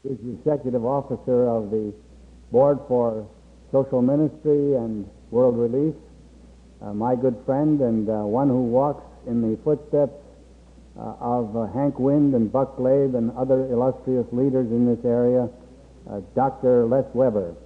is the executive officer of the Board for Social Ministry and World Relief, my good friend and one who walks in the footsteps of Hank Wind and Buck Glabe and other illustrious leaders in this area, Dr. Les Weber.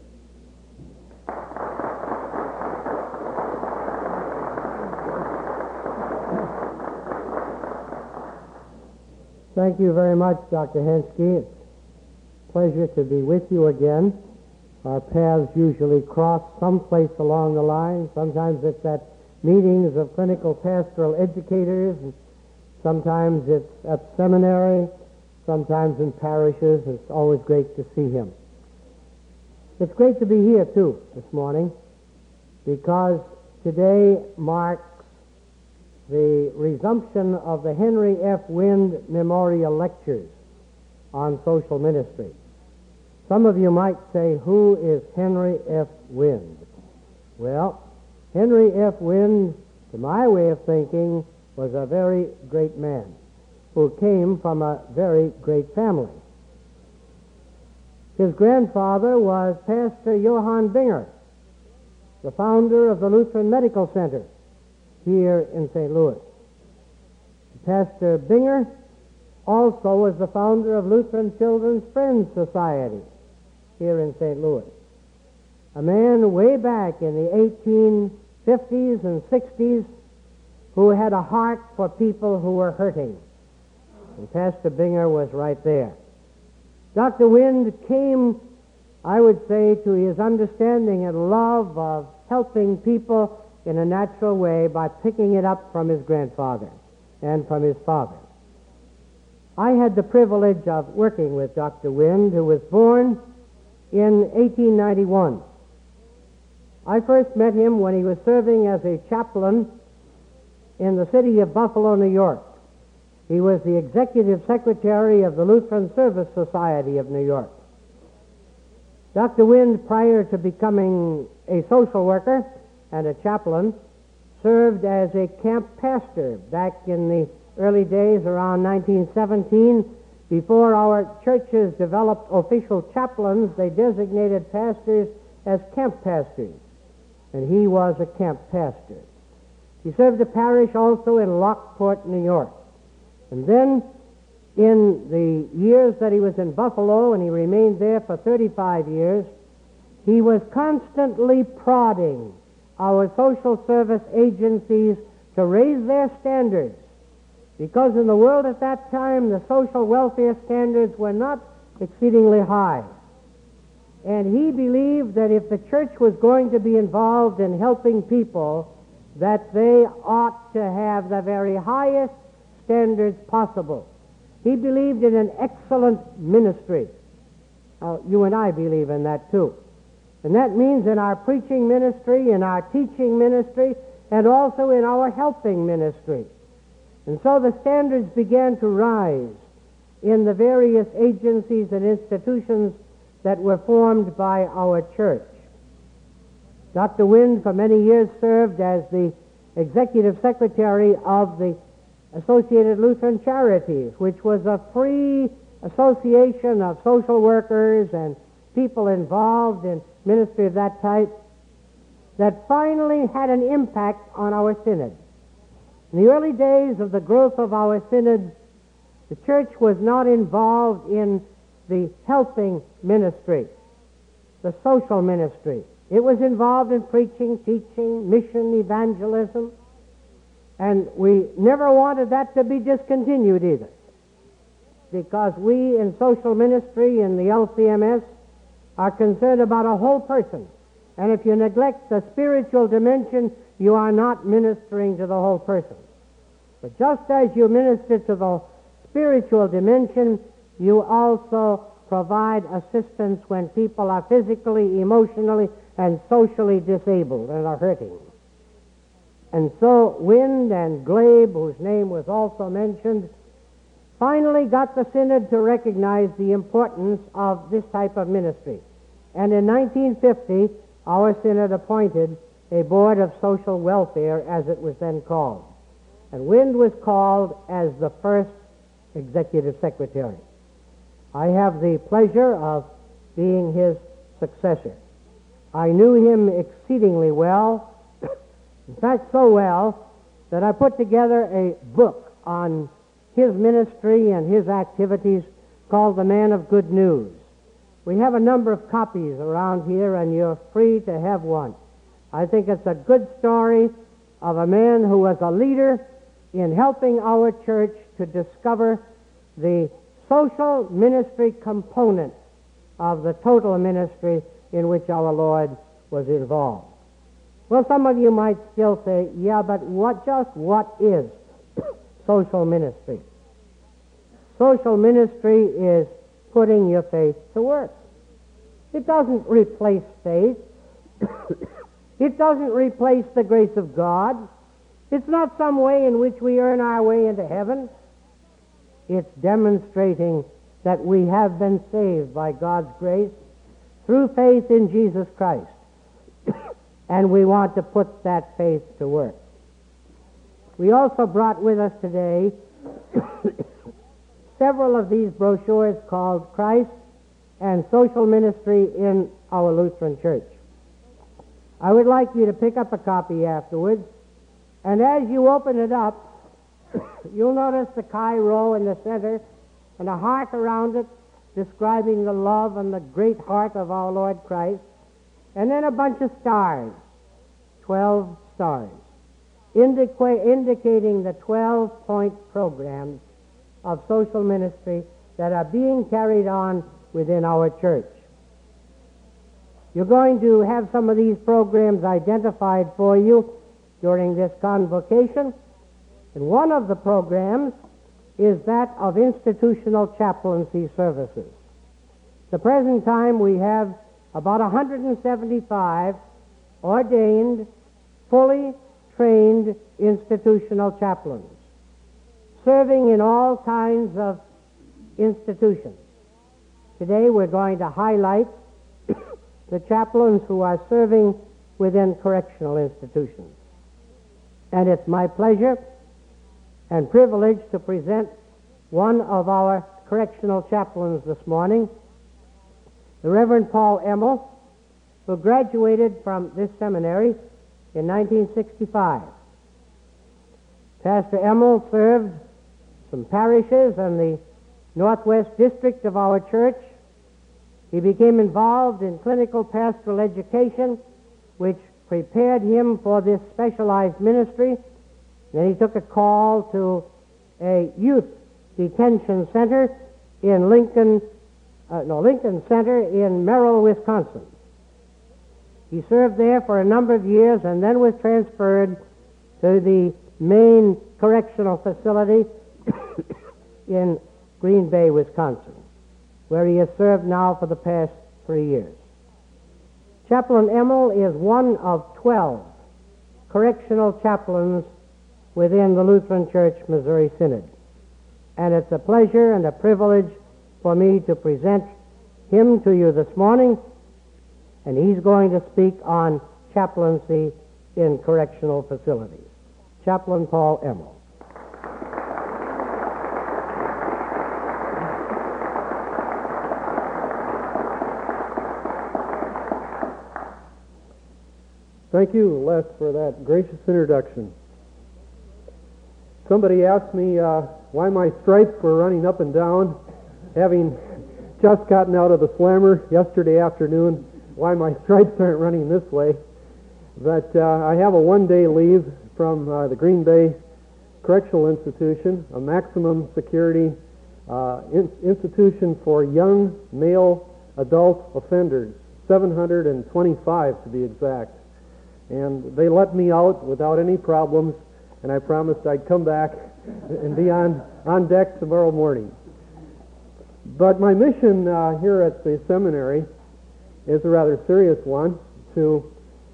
Thank you very much, Dr. Henske. It's a pleasure to be with you again. Our paths usually cross someplace along the line. Sometimes it's at meetings of clinical pastoral educators, and sometimes it's at seminary, sometimes in parishes. It's always great to see him. It's great to be here, too, this morning, because today marks the resumption of the Henry F. Wind Memorial Lectures on Social Ministry. Some of you might say, who is Henry F. Wind? Well, Henry F. Wind, to my way of thinking, was a very great man who came from a very great family. His grandfather was Pastor Johann Binger, the founder of the Lutheran Medical Center here in St. Louis. Pastor Binger also was the founder of Lutheran Children's Friends Society here in St. Louis. A man way back in the 1850s and 60s who had a heart for people who were hurting. And Pastor Binger was right there. Dr. Wind came, I would say, to his understanding and love of helping people in a natural way by picking it up from his grandfather and from his father. I had the privilege of working with Dr. Wind, who was born in 1891. I first met him when he was serving as a chaplain in the city of Buffalo, New York. He was the executive secretary of the Lutheran Service Society of New York. Dr. Wind, prior to becoming a social worker and a chaplain, served as a camp pastor back in the early days around 1917. Before our churches developed official chaplains, they designated pastors as camp pastors, and he was a camp pastor. He served a parish also in Lockport, New York. And then in the years that he was in Buffalo, and he remained there for 35 years, he was constantly prodding our social service agencies to raise their standards, because in the world at that time the social welfare standards were not exceedingly high. And he believed that if the church was going to be involved in helping people, that they ought to have the very highest standards possible. He believed in an excellent ministry. You and I believe in that too. And that means in our preaching ministry, in our teaching ministry, and also in our helping ministry. And so the standards began to rise in the various agencies and institutions that were formed by our church. Dr. Wind for many years served as the executive secretary of the Associated Lutheran Charities, which was a free association of social workers and people involved in ministry of that type that finally had an impact on our synod. In the early days of the growth of our synod, the church was not involved in the helping ministry, the social ministry. It was involved in preaching, teaching, mission, evangelism, and we never wanted that to be discontinued either, because we in social ministry in the LCMS are concerned about a whole person. And if you neglect the spiritual dimension, you are not ministering to the whole person. But just as you minister to the spiritual dimension, you also provide assistance when people are physically, emotionally, and socially disabled and are hurting. And so Wind and Glabe, whose name was also mentioned, finally got the synod to recognize the importance of this type of ministry. And in 1950, our synod appointed a board of social welfare, as it was then called. And Wind was called as the first executive secretary. I have the pleasure of being his successor. I knew him exceedingly well, in fact so well that I put together a book on his ministry and his activities called The Man of Good News. We have a number of copies around here, and you're free to have one. I think it's a good story of a man who was a leader in helping our church to discover the social ministry component of the total ministry in which our Lord was involved. Well, some of you might still say, yeah, but what is social ministry? Social ministry is putting your faith to work. It doesn't replace faith. It doesn't replace the grace of God. It's not some way in which we earn our way into heaven. It's demonstrating that we have been saved by God's grace through faith in Jesus Christ. And we want to put that faith to work. We also brought with us today several of these brochures called Christ and Social Ministry in Our Lutheran Church. I would like you to pick up a copy afterwards, and as you open it up, you'll notice the Chi Rho in the center and a heart around it describing the love and the great heart of our Lord Christ, and then a bunch of stars, 12 stars, indicating the 12-point programs of social ministry that are being carried on within our church. You're going to have some of these programs identified for you during this convocation, and one of the programs is that of institutional chaplaincy services. At the present time, we have about 175 ordained, fully trained institutional chaplains serving in all kinds of institutions. Today we're going to highlight the chaplains who are serving within correctional institutions. And it's my pleasure and privilege to present one of our correctional chaplains this morning, the Reverend Paul Emmel, who graduated from this seminary in 1965. Pastor Emmel served some parishes in the Northwest District of our church. He became involved in clinical pastoral education, which prepared him for this specialized ministry. Then he took a call to a youth detention center in Lincoln Center in Merrill, Wisconsin. He served there for a number of years and then was transferred to the main correctional facility in Green Bay, Wisconsin, where he has served now for the past 3 years. Chaplain Emmel is one of 12 correctional chaplains within the Lutheran Church Missouri Synod. And it's a pleasure and a privilege for me to present him to you this morning, and he's going to speak on chaplaincy in correctional facilities. Chaplain Paul Emmel. Thank you, Les, for that gracious introduction. Somebody asked me why my stripes were running up and down, having just gotten out of the slammer yesterday afternoon, why my stripes aren't running this way. But I have a one-day leave from the Green Bay Correctional Institution, a maximum security institution for young male adult offenders, 725 to be exact. And they let me out without any problems, and I promised I'd come back and be on deck tomorrow morning. But my mission here at the seminary is a rather serious one, to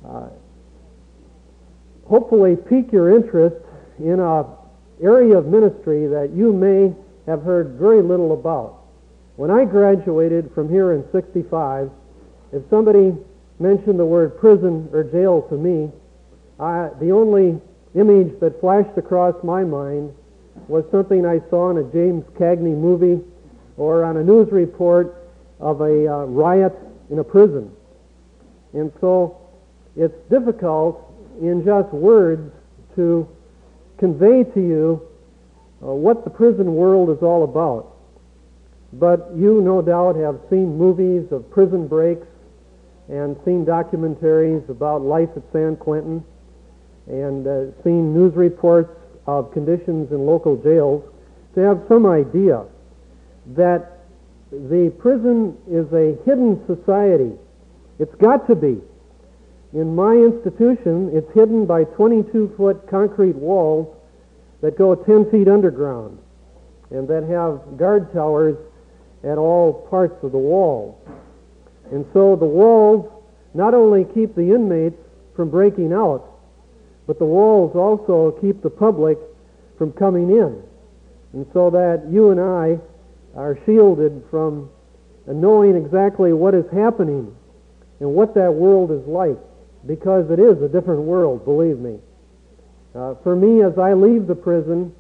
hopefully pique your interest in an area of ministry that you may have heard very little about. When I graduated from here in 65, if somebody mentioned the word prison or jail to me, the only image that flashed across my mind was something I saw in a James Cagney movie or on a news report of a riot in a prison. And so it's difficult in just words to convey to you what the prison world is all about. But you no doubt have seen movies of prison breaks and seen documentaries about life at San Quentin and seen news reports of conditions in local jails to have some idea that the prison is a hidden society. It's got to be. In my institution, it's hidden by 22-foot concrete walls that go 10 feet underground and that have guard towers at all parts of the walls. And so the walls not only keep the inmates from breaking out, but the walls also keep the public from coming in. And so that you and I are shielded from knowing exactly what is happening and what that world is like, because it is a different world, believe me. For me, as I leave the prison,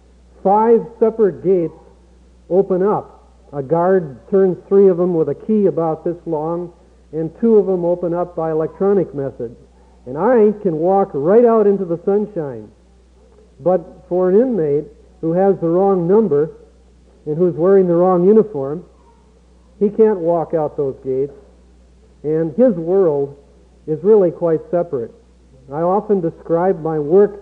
5 separate gates open up. A guard turns 3 of them with a key about this long, and 2 of them open up by electronic methods. And I can walk right out into the sunshine. But for an inmate who has the wrong number and who's wearing the wrong uniform, he can't walk out those gates, and his world is really quite separate. I often describe my work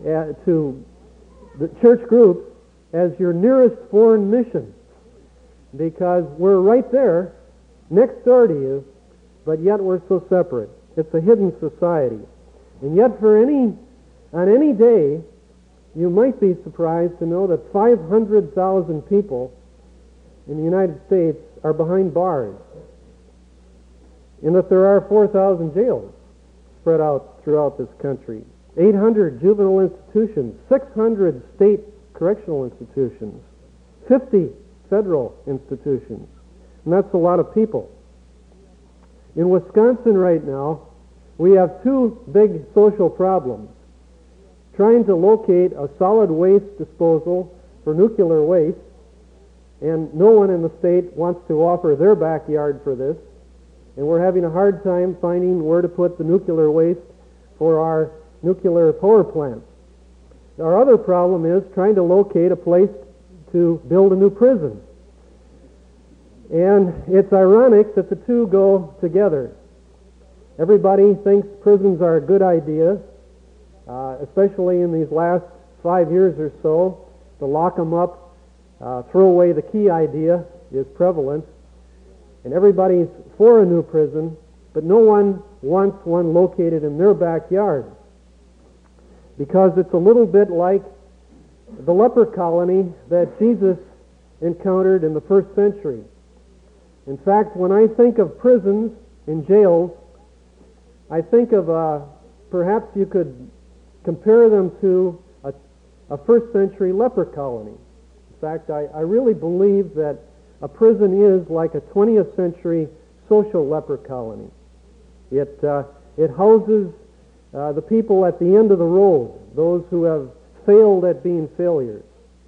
to the church groups as your nearest foreign mission, because we're right there, next door to you, but yet we're so separate. It's a hidden society. And yet on any day, you might be surprised to know that 500,000 people in the United States are behind bars, and that there are 4,000 jails spread out throughout this country, 800 juvenile institutions, 600 state correctional institutions, 50 federal institutions, and that's a lot of people. In Wisconsin right now, we have 2 big social problems: trying to locate a solid waste disposal for nuclear waste, and no one in the state wants to offer their backyard for this, and we're having a hard time finding where to put the nuclear waste for our nuclear power plants. Our other problem is trying to locate a place to build a new prison. And it's ironic that the 2 go together. Everybody thinks prisons are a good idea, especially in these last 5 years or so. To lock them up, throw away the key idea is prevalent. And everybody's for a new prison, but no one wants one located in their backyard, because it's a little bit like the leper colony that Jesus encountered in the first century. In fact, when I think of prisons and jails, I think of perhaps you could compare them to a first century leper colony. In fact, I really believe that a prison is like a 20th century social leper colony. It houses the people at the end of the road, those who have failed at being failures.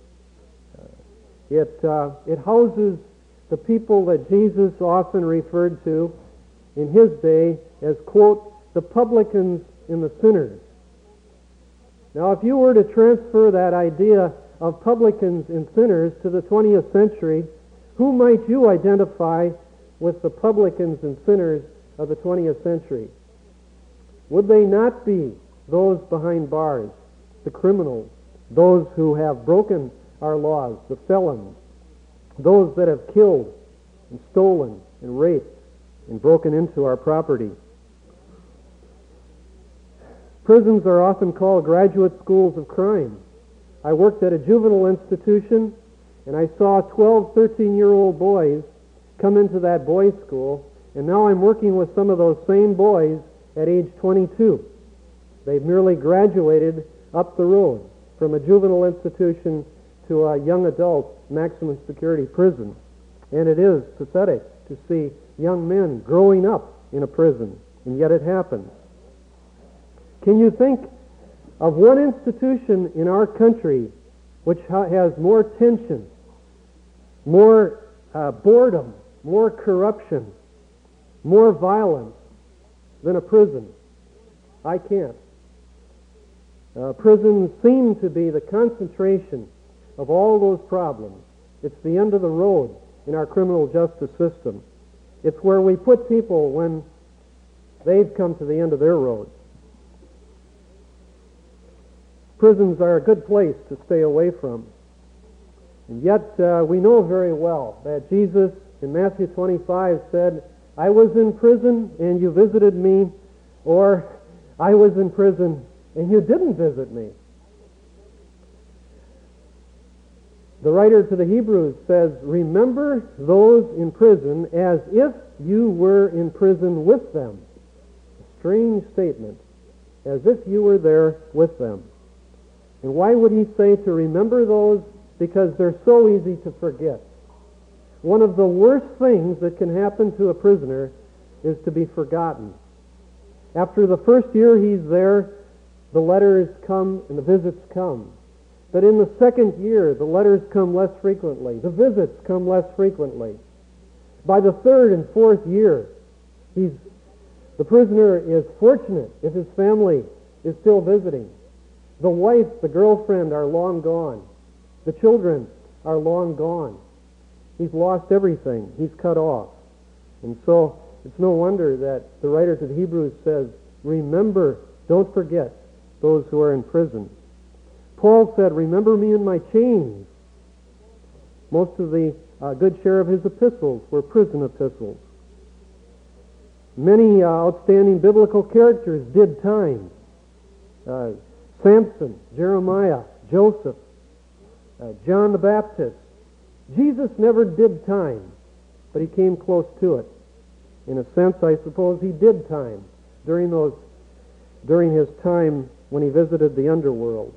It houses the people that Jesus often referred to in his day as, quote, the publicans and the sinners. Now, if you were to transfer that idea of publicans and sinners to the 20th century, who might you identify with the publicans and sinners of the 20th century? Would they not be those behind bars, the criminals, those who have broken our laws, the felons, those that have killed and stolen and raped and broken into our property? Prisons are often called graduate schools of crime. I worked at a juvenile institution, and I saw 12, 13-year-old boys come into that boys' school, and now I'm working with some of those same boys at age 22. They've merely graduated up the road from a juvenile institution to a young adult maximum security prison. And it is pathetic to see young men growing up in a prison, and yet it happens. Can you think of one institution in our country which has more tension, more boredom, more corruption, more violence than a prison. I can't. Prisons seem to be the concentration of all those problems. It's the end of the road in our criminal justice system. It's where we put people when they've come to the end of their road. Prisons are a good place to stay away from. And yet we know very well that Jesus in Matthew 25 said, I was in prison and you visited me, or I was in prison and you didn't visit me. The writer to the Hebrews says, remember those in prison as if you were in prison with them. A strange statement. As if you were there with them. And why would he say to remember those? Because they're so easy to forget. One of the worst things that can happen to a prisoner is to be forgotten. After the first year he's there, the letters come and the visits come. But in the second year, the letters come less frequently. The visits come less frequently. By the third and fourth year, the prisoner is fortunate if his family is still visiting. The wife, the girlfriend are long gone. The children are long gone. He's lost everything. He's cut off. And so it's no wonder that the writer to the Hebrews says, remember, don't forget those who are in prison. Paul said, remember me in my chains. Most of the good share of his epistles were prison epistles. Many outstanding biblical characters did time. Samson, Jeremiah, Joseph, John the Baptist. Jesus never did time, but he came close to it. In a sense, I suppose he did time during his time when he visited the underworld.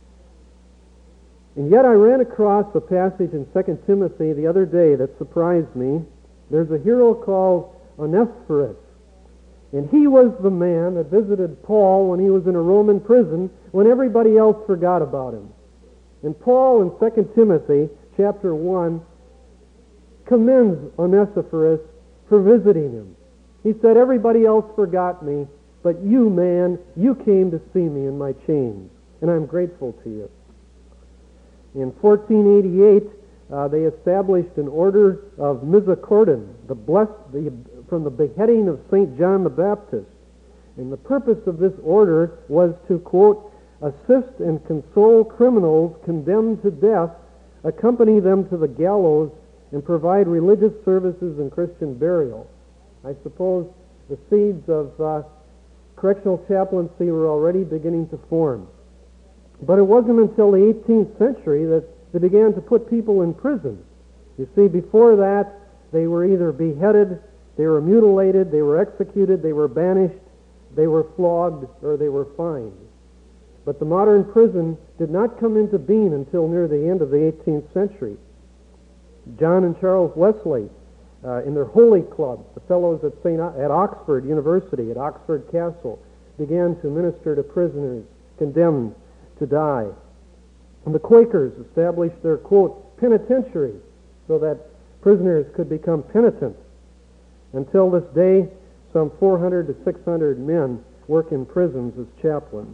And yet I ran across a passage in 2 Timothy the other day that surprised me. There's a hero called Onesiphorus. And he was the man that visited Paul when he was in a Roman prison when everybody else forgot about him. And Paul in 2 Timothy chapter 1 commends Onesiphorus for visiting him. He said, everybody else forgot me, but you, man, you came to see me in my chains, and I'm grateful to you. In 1488, they established an order of Misericordiam, from the beheading of St. John the Baptist. And the purpose of this order was to, quote, assist and console criminals condemned to death, accompany them to the gallows, and provide religious services and Christian burial. I suppose the seeds of correctional chaplaincy were already beginning to form. But it wasn't until the 18th century that they began to put people in prison. You see, before that, they were either beheaded, they were mutilated, they were executed, they were banished, they were flogged, or they were fined. But the modern prison did not come into being until near the end of the 18th century. John and Charles Wesley, in their Holy Club, the fellows at Oxford University, at Oxford Castle, began to minister to prisoners condemned to die. And the Quakers established their, quote, penitentiary, so that prisoners could become penitent. Until this day, some 400 to 600 men work in prisons as chaplains.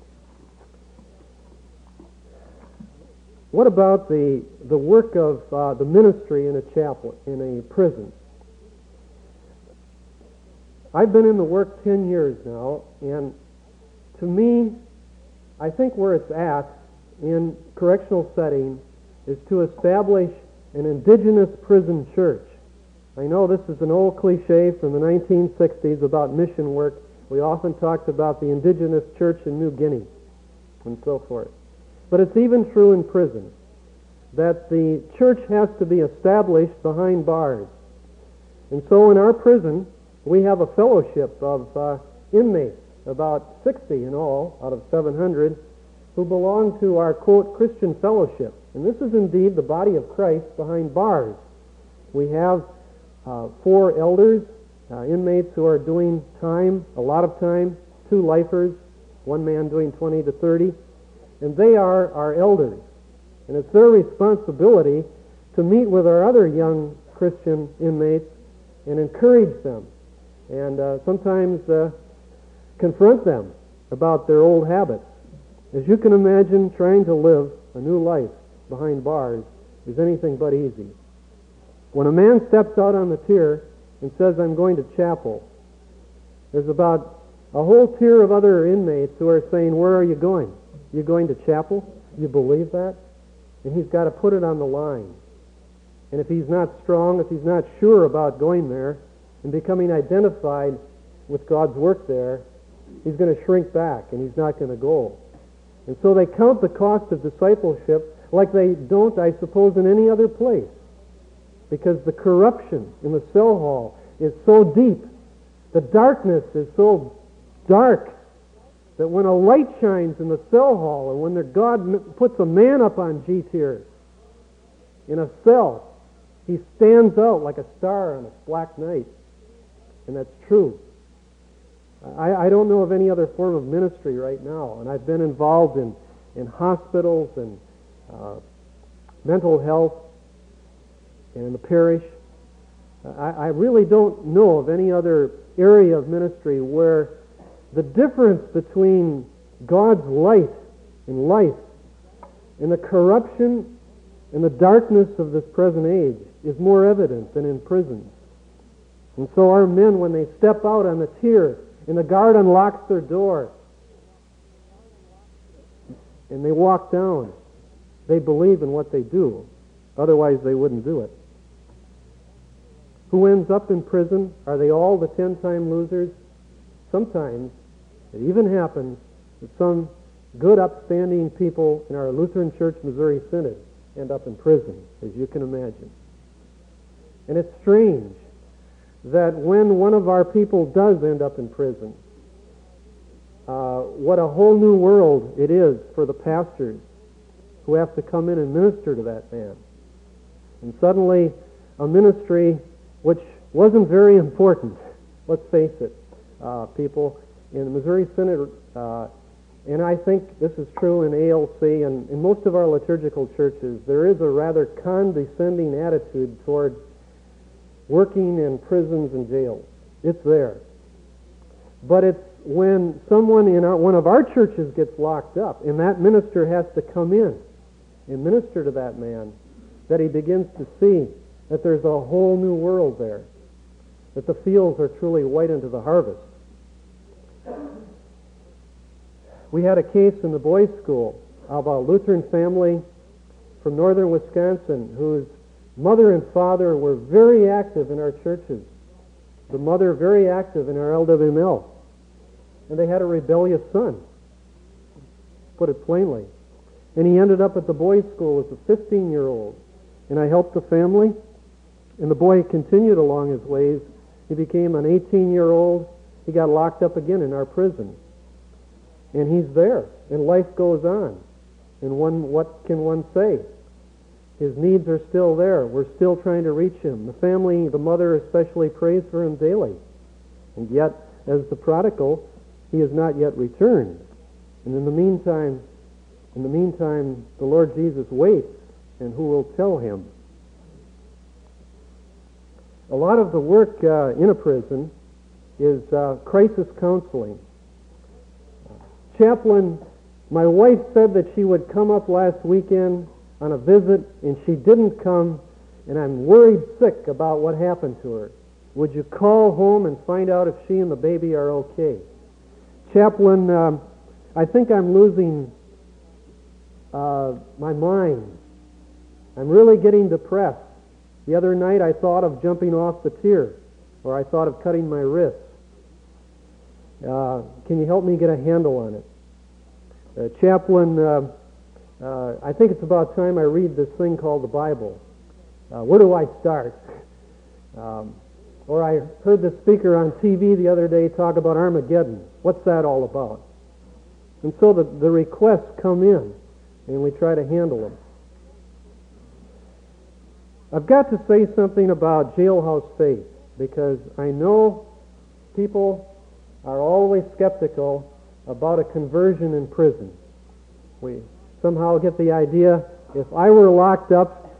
What about the work of the ministry in a prison? I've been in the work 10 years now, and to me, I think where it's at in correctional setting is to establish an indigenous prison church. I know this is an old cliche from the 1960s about mission work. We often talked about the indigenous church in New Guinea and so forth. But it's even true in prison, that the church has to be established behind bars. And so in our prison, we have a fellowship of inmates, about 60 in all, out of 700, who belong to our, quote, Christian fellowship. And this is indeed the body of Christ behind bars. We have 4 elders, inmates who are doing time, a lot of time, 2 lifers, 1 man doing 20 to 30, and they are our elders. And it's their responsibility to meet with our other young Christian inmates and encourage them, and sometimes confront them about their old habits. As you can imagine, trying to live a new life behind bars is anything but easy. When a man steps out on the tier and says, "I'm going to chapel," there's about a whole tier of other inmates who are saying, "Where are you going? You going to chapel? You believe that?" And he's got to put it on the line. And if he's not strong, if he's not sure about going there and becoming identified with God's work there, he's going to shrink back and he's not going to go. And so they count the cost of discipleship like they don't, I suppose, in any other place. Because the corruption in the cell hall is so deep, the darkness is so dark, that when a light shines in the cell hall, and when God puts a man up on G tier in a cell, he stands out like a star on a black night. And that's true. I don't know of any other form of ministry right now, and I've been involved in hospitals and mental health and in the parish. I really don't know of any other area of ministry where the difference between God's light and life and the corruption and the darkness of this present age is more evident than in prisons. And so our men, when they step out on the tier and the guard unlocks their door and they walk down, they believe in what they do. Otherwise they wouldn't do it. Who ends up in prison? Are they all the 10-time losers? Sometimes it even happens that some good, upstanding people in our Lutheran Church Missouri Synod end up in prison, as you can imagine. And it's strange that when one of our people does end up in prison, what a whole new world it is for the pastors who have to come in and minister to that man. And suddenly, a ministry which wasn't very important, let's face it, people, in the Missouri Synod, and I think this is true in ALC and in most of our liturgical churches, there is a rather condescending attitude toward working in prisons and jails. It's there. But it's when someone in one of our churches gets locked up and that minister has to come in and minister to that man that he begins to see that there's a whole new world there, that the fields are truly white unto the harvest. We had a case in the boys' school of a Lutheran family from northern Wisconsin whose mother and father were very active in our churches. The mother very active in our LWML. And they had a rebellious son, put it plainly. And he ended up at the boys' school as a 15-year-old. And I helped the family, and the boy continued along his ways. He became an 18-year-old. He got locked up again in our prison. And he's there, and life goes on. And what can one say? His needs are still there. We're still trying to reach him. The family, the mother especially, prays for him daily. And yet, as the prodigal, he has not yet returned. And in the meantime, the Lord Jesus waits, and who will tell him? A lot of the work in a prison is crisis counseling. Chaplain, my wife said that she would come up last weekend on a visit, and she didn't come, and I'm worried sick about what happened to her. Would you call home and find out if she and the baby are okay? Chaplain, I think I'm losing my mind. I'm really getting depressed. The other night I thought of jumping off the tier, or I thought of cutting my wrist. Can you help me get a handle on it? Chaplain, I think it's about time I read this thing called the Bible. Where do I start? Or I heard the speaker on TV the other day talk about Armageddon. What's that all about? And so the requests come in, and we try to handle them. I've got to say something about jailhouse faith, because I know people are always skeptical about a conversion in prison. We somehow get the idea, if I were locked up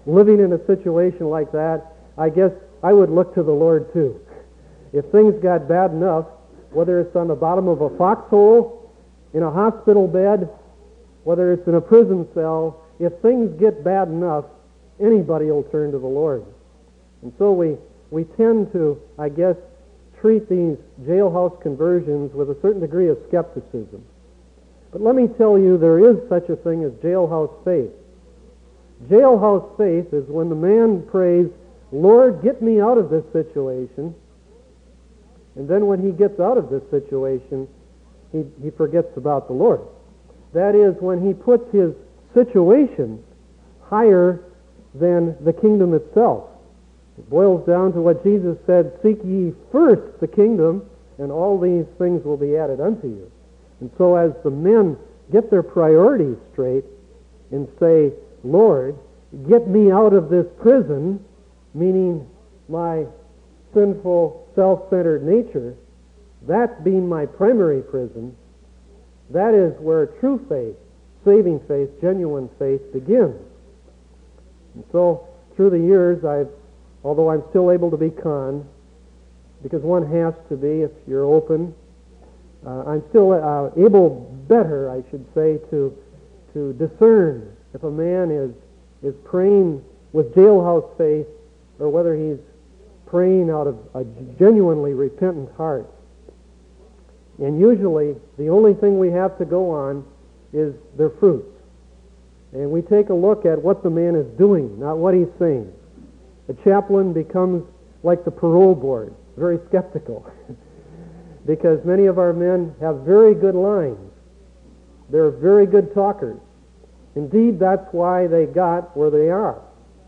living in a situation like that, I guess I would look to the Lord too. If things got bad enough, whether it's on the bottom of a foxhole, in a hospital bed, whether it's in a prison cell, if things get bad enough, anybody will turn to the Lord. And so we tend to, I guess, treat these jailhouse conversions with a certain degree of skepticism. But let me tell you, there is such a thing as jailhouse faith. Jailhouse faith is when the man prays, Lord, get me out of this situation. And then when he gets out of this situation, he forgets about the Lord. That is, when he puts his situation higher than the kingdom itself. It boils down to what Jesus said, seek ye first the kingdom, and all these things will be added unto you. And so as the men get their priorities straight and say, Lord, get me out of this prison, meaning my sinful, self-centered nature, that being my primary prison, that is where true faith, saving faith, genuine faith begins. And so through the years, although I'm still able to be conned, because one has to be if you're open, I'm still able better, I should say, to discern if a man is praying with jailhouse faith or whether he's praying out of a genuinely repentant heart. And usually the only thing we have to go on is their fruits. And we take a look at what the man is doing, not what he's saying. A chaplain becomes like the parole board, very skeptical. Because many of our men have very good lines. They're very good talkers. Indeed, that's why they got where they are.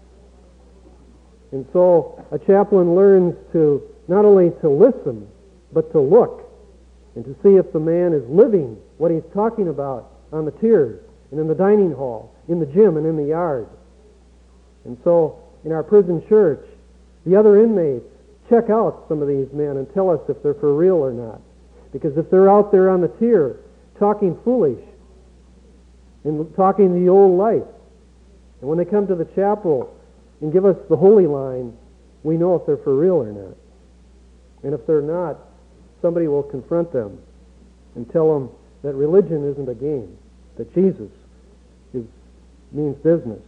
And so a chaplain learns to not only to listen, but to look and to see if the man is living what he's talking about on the tiers and in the dining hall, in the gym and in the yard. And so in our prison church, the other inmates check out some of these men and tell us if they're for real or not. Because if they're out there on the tier talking foolish and talking the old life, and when they come to the chapel and give us the holy line, we know if they're for real or not. And if they're not, somebody will confront them and tell them that religion isn't a game, that Jesus means business.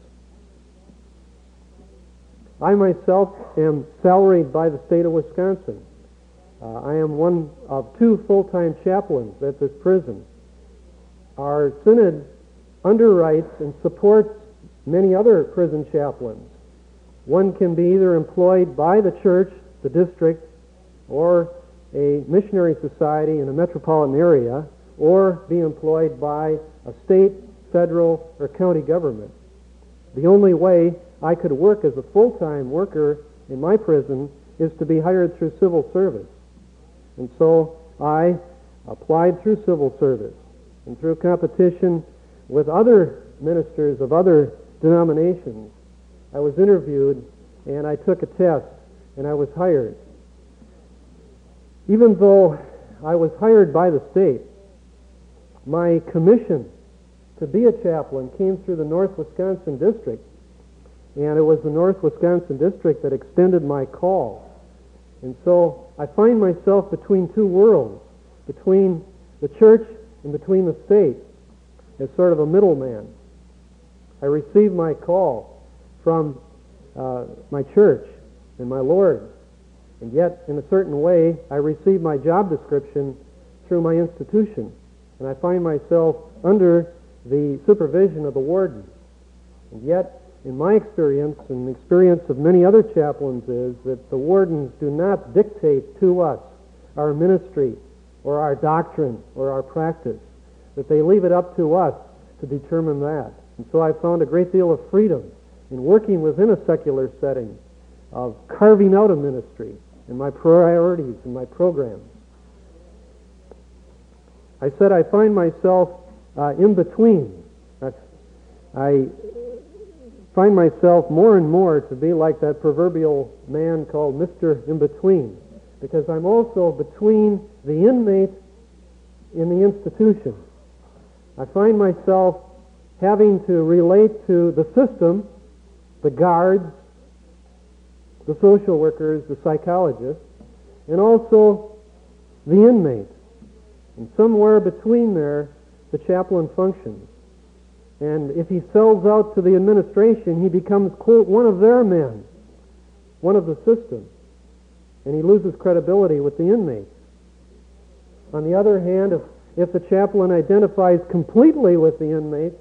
I myself am salaried by the state of Wisconsin. I am one of 2 full-time chaplains at this prison. Our synod underwrites and supports many other prison chaplains. One can be either employed by the church, the district, or a missionary society in a metropolitan area, or be employed by a state, federal, or county government. The only way I could work as a full-time worker in my prison is to be hired through civil service. And so I applied through civil service and through competition with other ministers of other denominations. I was interviewed and I took a test and I was hired. Even though I was hired by the state, my commission to be a chaplain came through the North Wisconsin District, and it was the North Wisconsin District that extended my call. And so I find myself between 2 worlds, between the church and between the state, as sort of a middleman. I receive my call from my church and my Lord, and yet in a certain way I receive my job description through my institution, and I find myself under the supervision of the warden. And yet, in my experience and the experience of many other chaplains, is that the wardens do not dictate to us our ministry or our doctrine or our practice, that they leave it up to us to determine that. And so I found a great deal of freedom in working within a secular setting, of carving out a ministry and my priorities and my programs. I said I find myself in between. I find myself more and more to be like that proverbial man called Mr. In-Between, because I'm also between the inmate in the institution. I find myself having to relate to the system the guards, the social workers, the psychologists, and also the inmates. And somewhere between there, the chaplain functions. And if he sells out to the administration, he becomes, quote, one of their men, one of the system. And he loses credibility with the inmates. On the other hand, if the chaplain identifies completely with the inmates,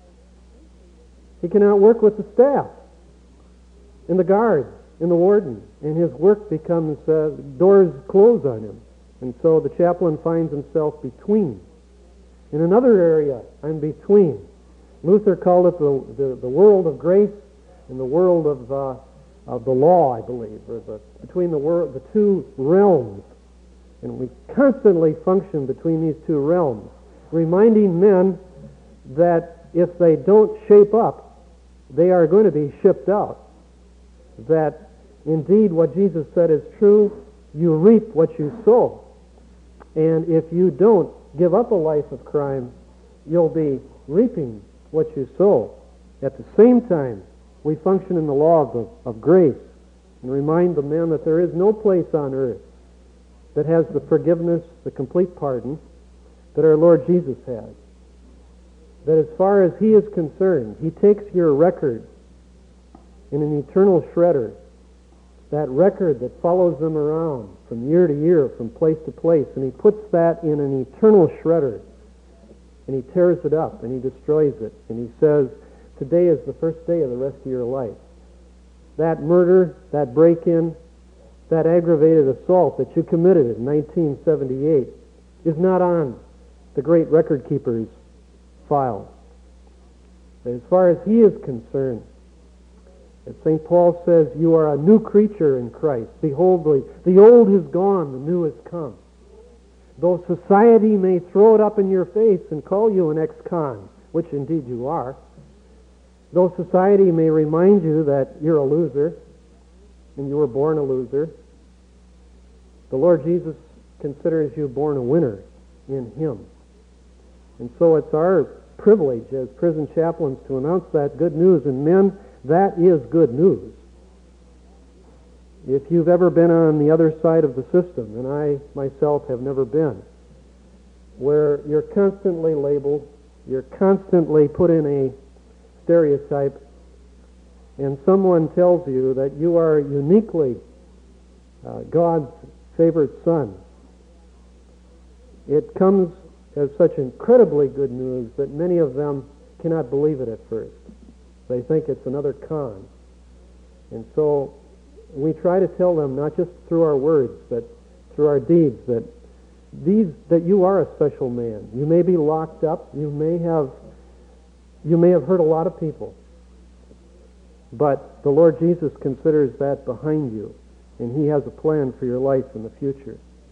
he cannot work with the staff and the guards and the warden, and his work becomes, doors close on him. And so the chaplain finds himself between. In another area, I'm between. Luther called it the world of grace and the world of the law, I believe, or between the two realms. And we constantly function between these two realms, reminding men that if they don't shape up, they are going to be shipped out. That indeed what Jesus said is true, you reap what you sow. And if you don't give up a life of crime, you'll be reaping what you sow. At the same time, we function in the law of grace and remind the men that there is no place on earth that has the forgiveness, the complete pardon that our Lord Jesus has. That as far as He is concerned, He takes your record in an eternal shredder, that record that follows them around from year to year, from place to place, and He puts that in an eternal shredder, and He tears it up, and He destroys it, and He says, today is the first day of the rest of your life. That murder, that break-in, that aggravated assault that you committed in 1978 is not on the great record keeper's file. But as far as he is concerned, as St. Paul says, you are a new creature in Christ. Behold, the old is gone, the new has come. Though society may throw it up in your face and call you an ex-con, which indeed you are, though society may remind you that you're a loser, and you were born a loser, the Lord Jesus considers you born a winner in Him. And so it's our privilege as prison chaplains to announce that good news. And men, that is good news. If you've ever been on the other side of the system, and I myself have never been, where you're constantly labeled, you're constantly put in a stereotype, and someone tells you that you are uniquely God's favorite son, it comes as such incredibly good news that many of them cannot believe it at first. They think it's another con. And so we try to tell them, not just through our words, but through our deeds, that you are a special man. You may be locked up, you may have hurt a lot of people, but the Lord Jesus considers that behind you, and He has a plan for your life in the future.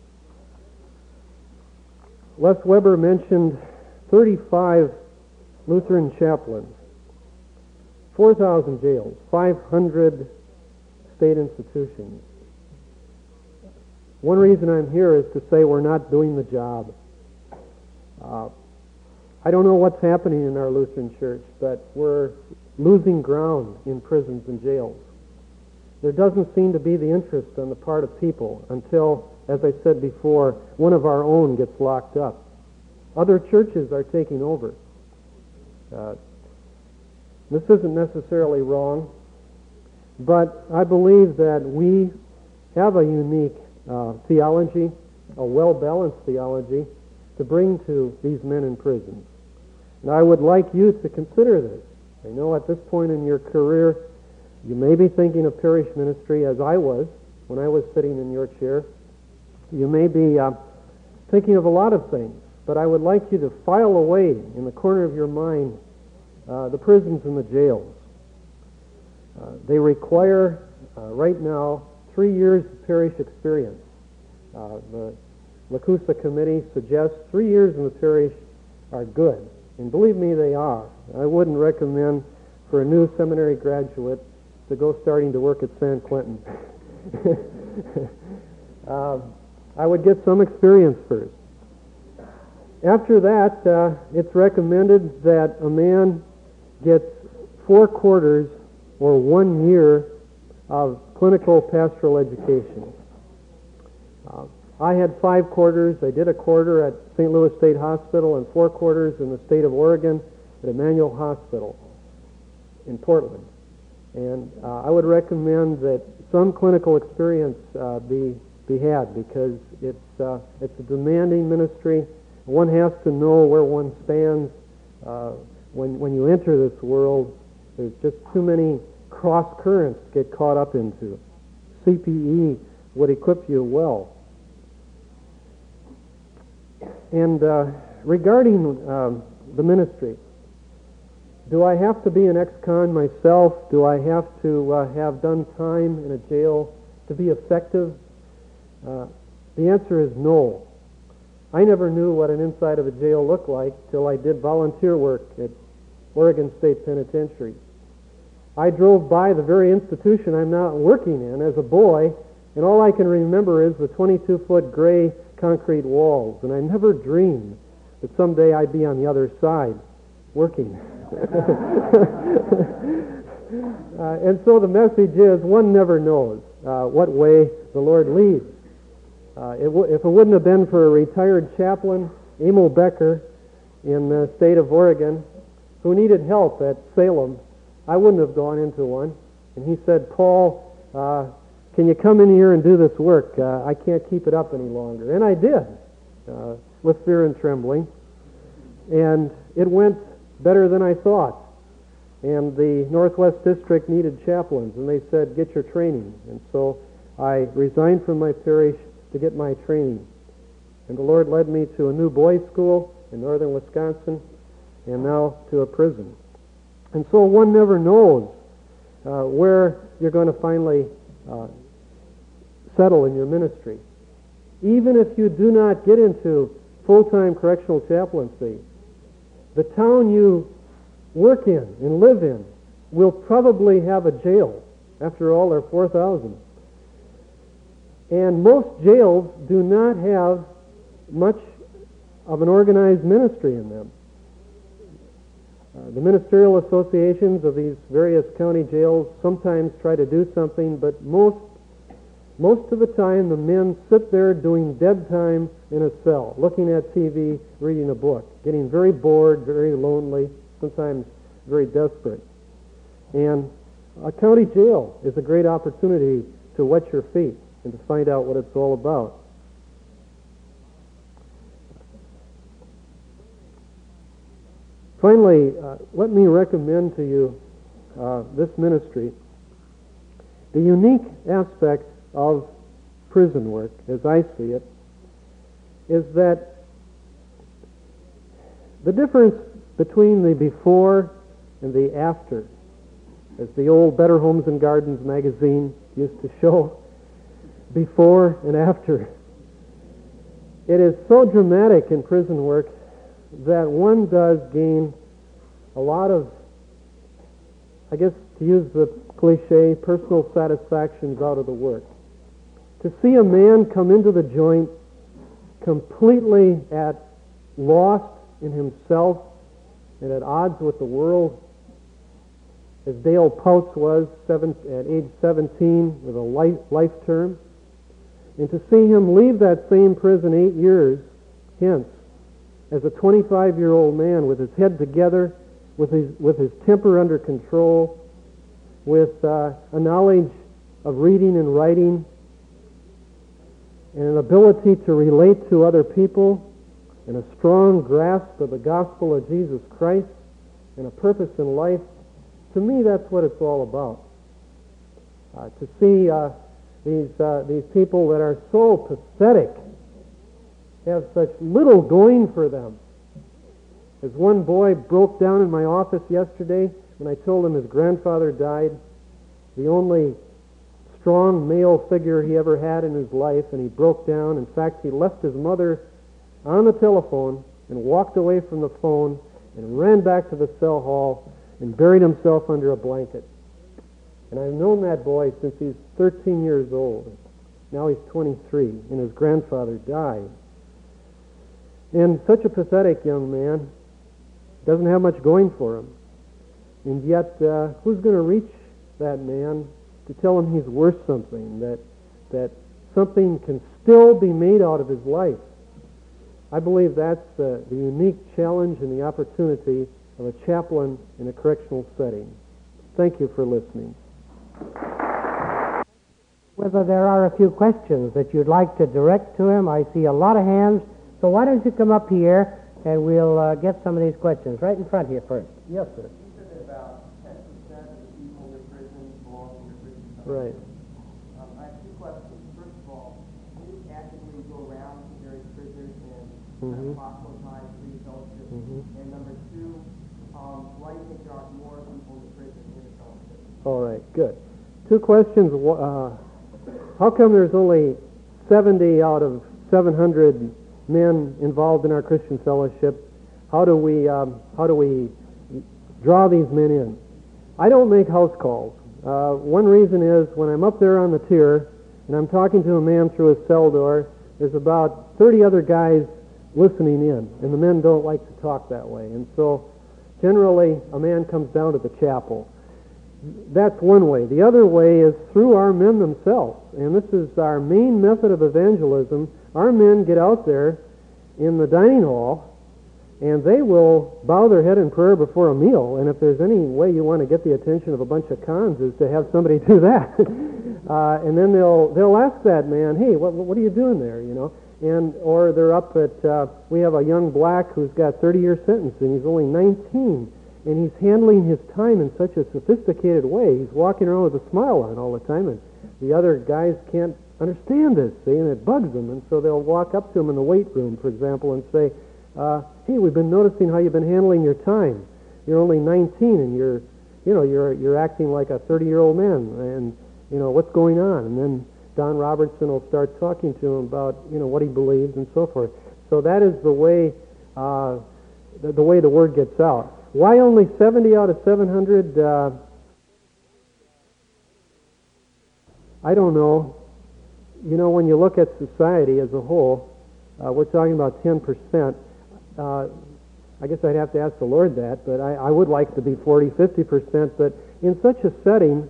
Les Weber mentioned 35 Lutheran chaplains, 4,000 jails, 500 state institutions. One reason I'm here is to say we're not doing the job. I don't know what's happening in our Lutheran church, but we're losing ground in prisons and jails. There doesn't seem to be the interest on the part of people until, as I said before, one of our own gets locked up. Other churches are taking over. This isn't necessarily wrong, but I believe that we have a unique theology, a well-balanced theology, to bring to these men in prison. And I would like you to consider this. I know at this point in your career, you may be thinking of parish ministry as I was when I was sitting in your chair. You may be thinking of a lot of things, but I would like you to file away in the corner of your mind the prisons and the jails. They require, right now, 3 years of parish experience. The LaCusa Committee suggests 3 years in the parish are good. And believe me, they are. I wouldn't recommend for a new seminary graduate to go starting to work at San Quentin. I would get some experience first. After that, it's recommended that a man gets 4 quarters or 1 year of clinical pastoral education. I had 5 quarters. I did a quarter at St. Louis State Hospital and 4 quarters in the state of Oregon at Emmanuel Hospital in Portland. And I would recommend that some clinical experience be had, because it's a demanding ministry. One has to know where one stands. When you enter this world, there's just too many cross currents to get caught up into. CPE would equip you well. And regarding the ministry, do I have to be an ex-con myself? Do I have to have done time in a jail to be effective? The answer is no. I never knew what an inside of a jail looked like till I did volunteer work at Oregon State Penitentiary. I drove by the very institution I'm now working in as a boy, and all I can remember is the 22-foot gray concrete walls, and I never dreamed that someday I'd be on the other side working. And so the message is, one never knows what way the Lord leads. If it wouldn't have been for a retired chaplain, Emil Becker, in the state of Oregon, who needed help at Salem, I wouldn't have gone into one. And he said, "Paul, can you come in here and do this work? I can't keep it up any longer." And I did, with fear and trembling. And it went better than I thought. And the Northwest District needed chaplains, and they said, "Get your training." And so I resigned from my parish to get my training. And the Lord led me to a new boys' school in northern Wisconsin, and now to a prison. And so one never knows where you're going to finally settle in your ministry. Even if you do not get into full-time correctional chaplaincy, the town you work in and live in will probably have a jail. After all, there are 4,000. And most jails do not have much of an organized ministry in them. The ministerial associations of these various county jails sometimes try to do something, but most of the time the men sit there doing dead time in a cell, looking at TV, reading a book, getting very bored, very lonely, sometimes very desperate. And a county jail is a great opportunity to wet your feet and to find out what it's all about. Finally, let me recommend to you this ministry. The unique aspect of prison work, as I see it, is that the difference between the before and the after, as the old Better Homes and Gardens magazine used to show, before and after. It is so dramatic in prison work that one does gain a lot of, I guess to use the cliche, personal satisfactions out of the work. To see a man come into the joint completely at lost in himself and at odds with the world, as Dale Pouts was at age 17 with a life term, and to see him leave that same prison 8 years hence as a 25-year-old man with his head together, with his temper under control, with a knowledge of reading and writing, and an ability to relate to other people, and a strong grasp of the gospel of Jesus Christ, and a purpose in life. To me, that's what it's all about. To see these people that are so pathetic have such little going for them. As one boy broke down in my office yesterday when I told him his grandfather died, the only strong male figure he ever had in his life, and he broke down. In fact, he left his mother on the telephone and walked away from the phone and ran back to the cell hall and buried himself under a blanket. And I've known that boy since he's 13 years old. Now he's 23, and his grandfather died. And such a pathetic young man, doesn't have much going for him. And yet, who's going to reach that man, to tell him he's worth something, that something can still be made out of his life. I believe that's the unique challenge and the opportunity of a chaplain in a correctional setting. Thank you for listening. Whether there are a few questions that you'd like to direct to him. I see a lot of hands, so why don't you come up here and we'll get some of these questions right in front here first. Yes, sir. You said that about 10% of the people in your prison belong to your prison fellowship. Right. I have two questions. First of all, do you actively go around to various prisons and proselytize for your fellowship? And number two, why do you think there are more people in the prison in the fellowship? All right, good. Two questions. How come there's only 70 out of 700 men involved in our Christian fellowship? How do we draw these men in? I don't make house calls. One reason is when I'm up there on the tier and I'm talking to a man through his cell door, there's about 30 other guys listening in, and the men don't like to talk that way. And so generally a man comes down to the chapel. That's one way. The other way is through our men themselves, and this is our main method of evangelism. Our men get out there in the dining hall, and they will bow their head in prayer before a meal, and if there's any way you want to get the attention of a bunch of cons is to have somebody do that. And then they'll ask that man, hey, what are you doing there, you know? Or they're up at, we have a young black who's got 30-year sentence, and he's only 19, and he's handling his time in such a sophisticated way. He's walking around with a smile on all the time, and the other guys can't understand this, see, and it bugs them. And so they'll walk up to him in the weight room, for example, and say, hey, we've been noticing how you've been handling your time. You're only 19, and you're acting like a 30-year-old man, and what's going on? And then Don Robertson will start talking to him about what he believes and so forth. So that is the way the word gets out. Why only 70 out of 700? I don't know. When you look at society as a whole, we're talking about 10%. I guess I'd have to ask the Lord that, but I would like to be 40, 50%. But in such a setting,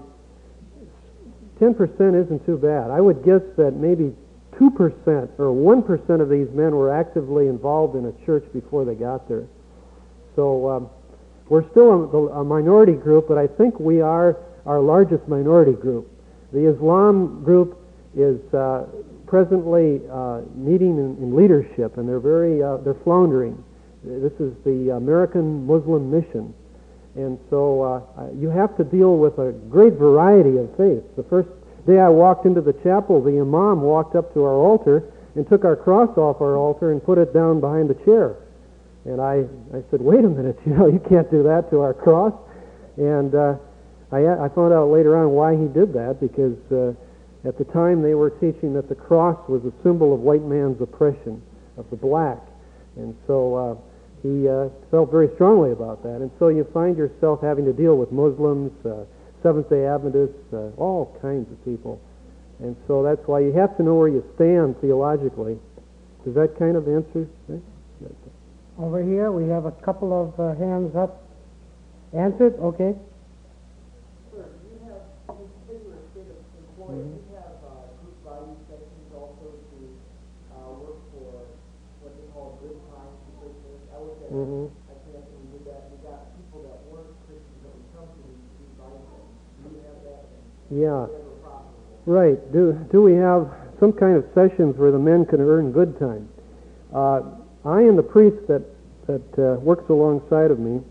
10% isn't too bad. I would guess that maybe 2% or 1% of these men were actively involved in a church before they got there. So we're still a minority group, but I think we are our largest minority group. The Islam group is presently meeting in leadership, and they're floundering. This is the American Muslim Mission, and so you have to deal with a great variety of faiths. The first day I walked into the chapel, the imam walked up to our altar and took our cross off our altar and put it down behind the chair. And I said, wait a minute, you can't do that to our cross. And I found out later on why he did that, because at the time they were teaching that the cross was a symbol of white man's oppression of the black. And so he felt very strongly about that. And so you find yourself having to deal with Muslims, Seventh-day Adventists, all kinds of people. And so that's why you have to know where you stand theologically. Does that kind of answer? Over here, we have a couple of hands up. Answered? Okay. Sir, you say you're a state employee. Do you have group value sections also to work for what they call good times for prisoners? I looked at I can't think we did that. We got people that weren't Christians that would come to these group value sections. Do you have that? Yeah. Right. Do we have some kind of sessions where the men can earn good time? I and the priest that works alongside of me,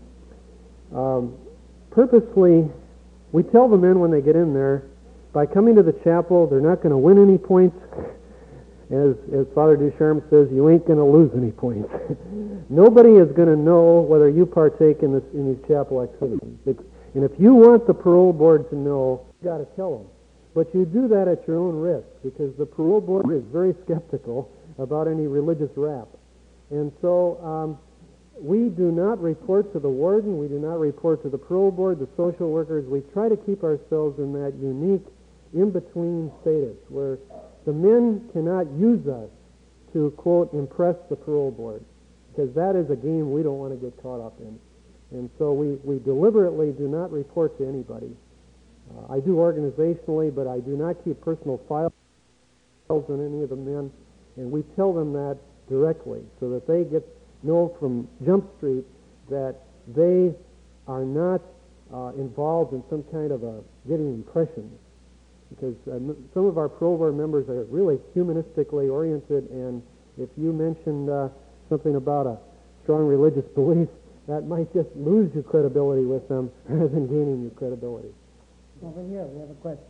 purposely, we tell the men when they get in there, by coming to the chapel, they're not going to win any points. As Father Ducharme says, you ain't going to lose any points. Nobody is going to know whether you partake in these chapel activities. And if you want the parole board to know, you've got to tell them. But you do that at your own risk, because the parole board is very skeptical about any religious rap. And so we do not report to the warden, we do not report to the parole board, the social workers. We try to keep ourselves in that unique in-between status where the men cannot use us to, quote, impress the parole board, because that is a game we don't want to get caught up in. And so we deliberately do not report to anybody. I do organizationally, but I do not keep personal files on any of the men, and we tell them that directly so that they know from Jump Street that they are not involved in some kind of getting impressions, because some of our Parole Board members are really humanistically oriented, and if you mentioned something about a strong religious belief, that might just lose your credibility with them rather than gaining your credibility. Over here, we have a question.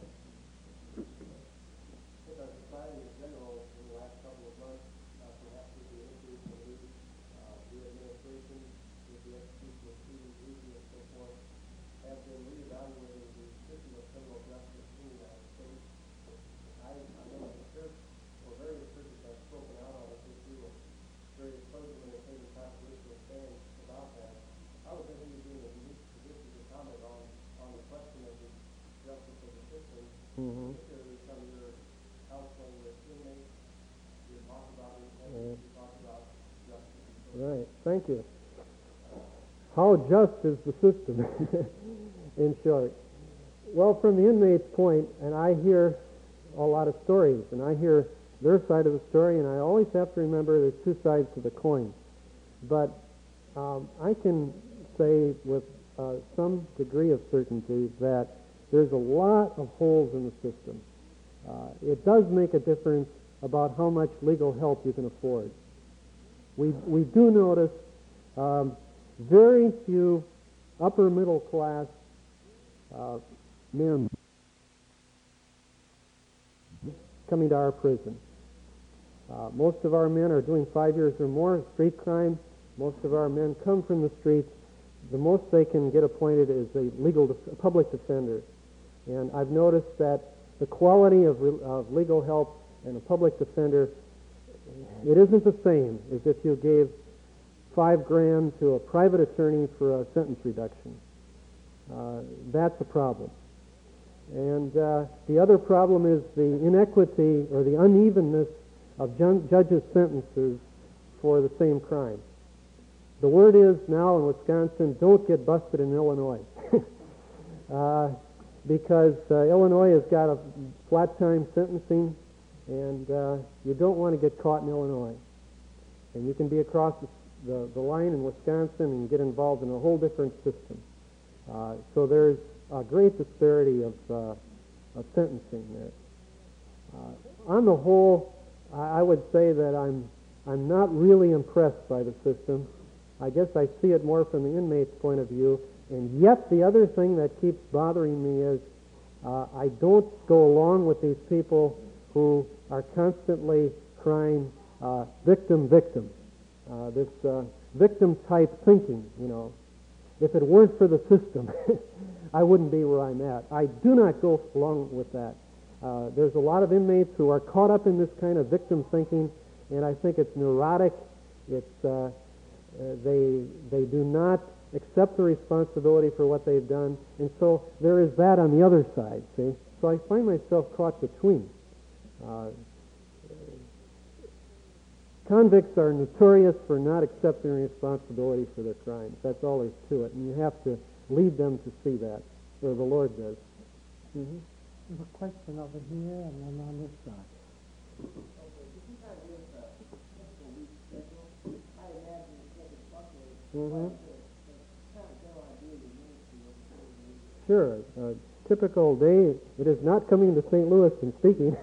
With our society in general, in the last couple of months, perhaps with the increase in the administration, with the execution of Stephen Greasy and so forth, have been reevaluating the system of criminal justice in the United States. I know the church, or various churches have spoken out on this issue, and various clergymen have taken controversial stands about that. I would think you'd be in a unique position to comment on the question of the justice of the system, particularly from your counseling with inmates. You talk about repentance, you talk about justice. Right, thank you. How just is the system, in short? Well, from the inmate's point, and I hear a lot of stories, and I hear their side of the story, and I always have to remember there's two sides to the coin. But I can say with some degree of certainty that there's a lot of holes in the system. It does make a difference about how much legal help you can afford. We do notice very few upper middle class men coming to our prison. Most of our men are doing 5 years or more street crime. Most of our men come from the streets. The most they can get appointed is a public defender. And I've noticed that the quality of legal help and a public defender, it isn't the same as if you gave $5,000 to a private attorney for a sentence reduction. That's a problem. And the other problem is the inequity or the unevenness of judges' sentences for the same crime. The word is now in Wisconsin, don't get busted in Illinois. Because Illinois has got a flat time sentencing, and you don't want to get caught in Illinois. And you can be across the line in Wisconsin and get involved in a whole different system. So there's a great disparity of sentencing there. On the whole, I would say that I'm not really impressed by the system. I guess I see it more from the inmate's point of view. And yet the other thing that keeps bothering me is I don't go along with these people who are constantly crying victim, victim. This victim-type thinking, you know. If it weren't for the system, I wouldn't be where I'm at. I do not go along with that. There's a lot of inmates who are caught up in this kind of victim thinking, and I think it's neurotic. It's they do not accept the responsibility for what they've done, and so there is that on the other side, see? So I find myself caught between. Convicts are notorious for not accepting responsibility for their crimes. That's all there's to it, and you have to lead them to see that, or the Lord does. Mm-hmm. There's a question over here and then on this side. Mm-hmm. Sure. Typical day, it is not coming to St. Louis and speaking.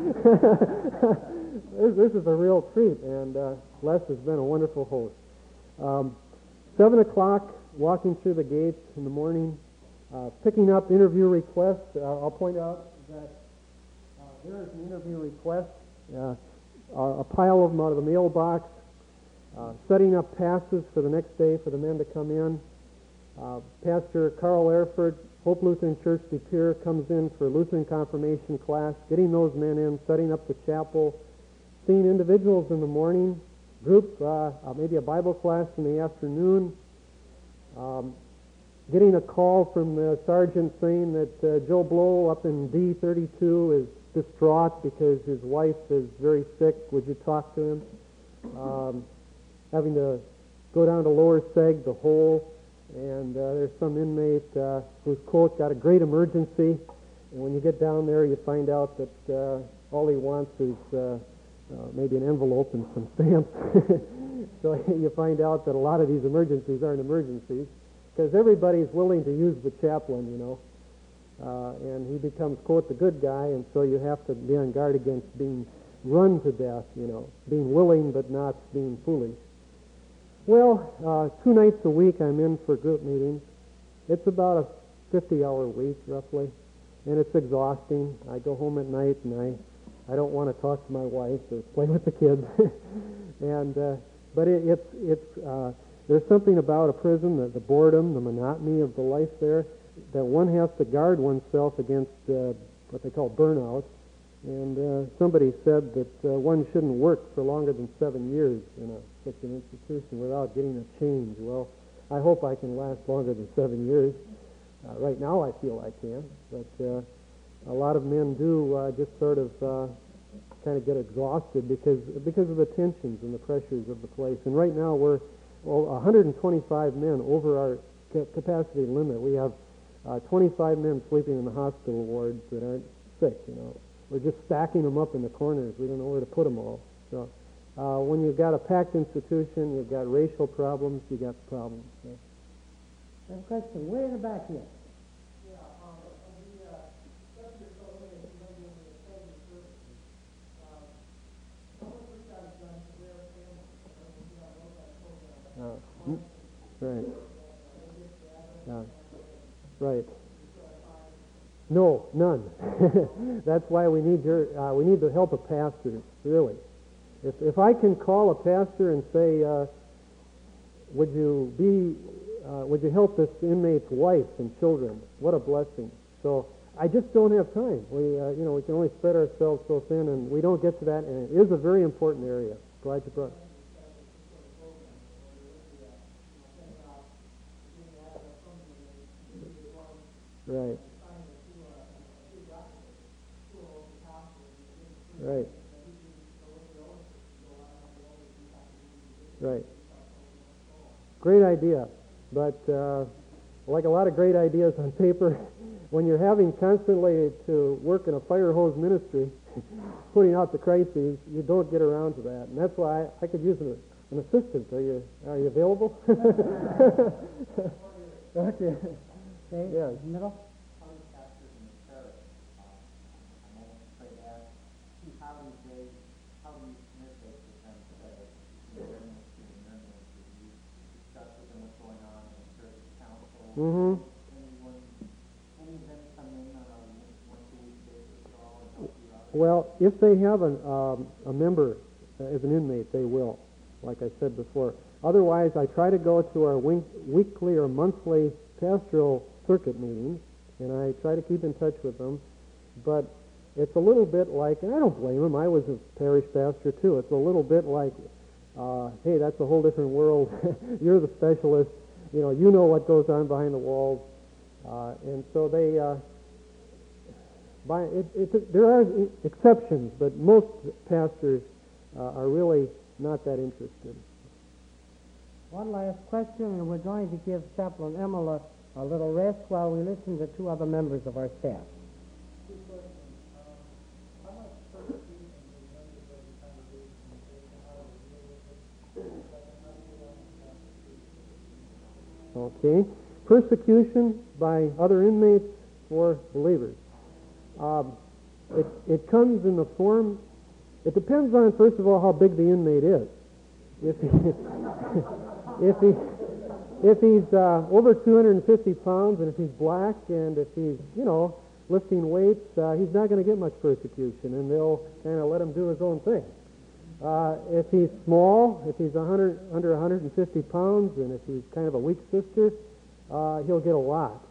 This is a real treat, and Les has been a wonderful host. 7 o'clock, walking through the gates in the morning, picking up interview requests. I'll point out that there is an interview request, a pile of them out of the mailbox, setting up passes for the next day for the men to come in. Pastor Carl Erford, Hope Lutheran Church De Pere, comes in for Lutheran confirmation class, getting those men in, setting up the chapel, seeing individuals in the morning, group, maybe a Bible class in the afternoon, getting a call from the sergeant saying that Joe Blow up in D32 is distraught because his wife is very sick. Would you talk to him? Having to go down to Lower Seg, the hole, And there's some inmate whose quote got a great emergency, and when you get down there, you find out that all he wants is maybe an envelope and some stamps. So you find out that a lot of these emergencies aren't emergencies, because everybody's willing to use the chaplain, and he becomes, quote, the good guy, and so you have to be on guard against being run to death, being willing but not being foolish. Well, 2 nights a week I'm in for group meetings. It's about a 50-hour week, roughly, and it's exhausting. I go home at night, and I don't want to talk to my wife or play with the kids. But there's something about a prison, the boredom, the monotony of the life there, that one has to guard oneself against what they call burnout. And somebody said that one shouldn't work for longer than 7 years in such an institution without getting a change. Well, I hope I can last longer than 7 years. Right now I feel I can, but a lot of men do just sort of kind of get exhausted because of the tensions and the pressures of the place. And right now we're 125 men over our capacity limit. We have 25 men sleeping in the hospital wards that aren't sick, We're just stacking them up in the corners. We don't know where to put them all. So when you've got a packed institution, you've got racial problems, you've got problems. So. I have a question. Way in the back here. Right. Right. No, none. That's why we need the help of pastors, really. If I can call a pastor and say, would you help this inmate's wife and children? What a blessing. So I just don't have time. We can only spread ourselves so thin, and we don't get to that, and it is a very important area. Glad you brought it. Right. Right. Right. Great idea, but like a lot of great ideas on paper, when you're having constantly to work in a fire hose ministry, putting out the crises, you don't get around to that, and that's why I could use an assistant. Are you available? Okay. Okay, Yes. middle. Mm-hmm. Well, if they have a member as an inmate, they will, like I said before. Otherwise, I try to go to our weekly or monthly pastoral circuit meetings, and I try to keep in touch with them. But it's a little bit like, and I don't blame them, I was a parish pastor too, it's a little bit like, hey, that's a whole different world. You're the specialist. You know what goes on behind the walls. And so there are exceptions, but most pastors are really not that interested. One last question, and we're going to give Chaplain Emmel a little rest while we listen to 2 other members of our staff. Okay. Persecution by other inmates or believers. It comes in the form, it depends on, first of all, how big the inmate is. If he's over 250 pounds, and if he's black, and if he's, lifting weights, he's not going to get much persecution, and they'll kind of let him do his own thing. If he's small, if he's under 150 pounds, and if he's kind of a weak sister, he'll get a lot.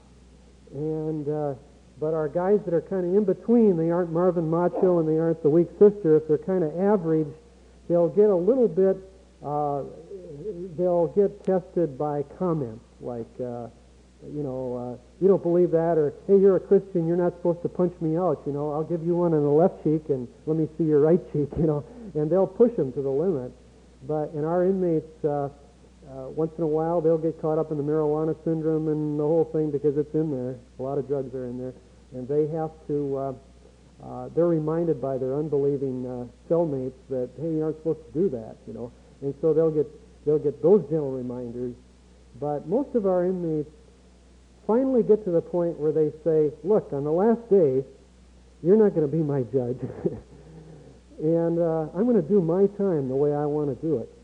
But our guys that are kind of in between, they aren't Marvin Macho and they aren't the weak sister. If they're kind of average, they'll get a little bit. They'll get tested by comments like, you don't believe that, or hey, you're a Christian, you're not supposed to punch me out. I'll give you one on the left cheek and let me see your right cheek. And they'll push them to the limit. And our inmates once in a while they'll get caught up in the marijuana syndrome and the whole thing because it's in there. A lot of drugs are in there, and they have to. They're reminded by their unbelieving cellmates that, hey, you aren't supposed to do that, you know. And so they'll get those gentle reminders. But most of our inmates finally get to the point where they say, look, on the last day, you're not going to be my judge. And I'm going to do my time the way I want to do it.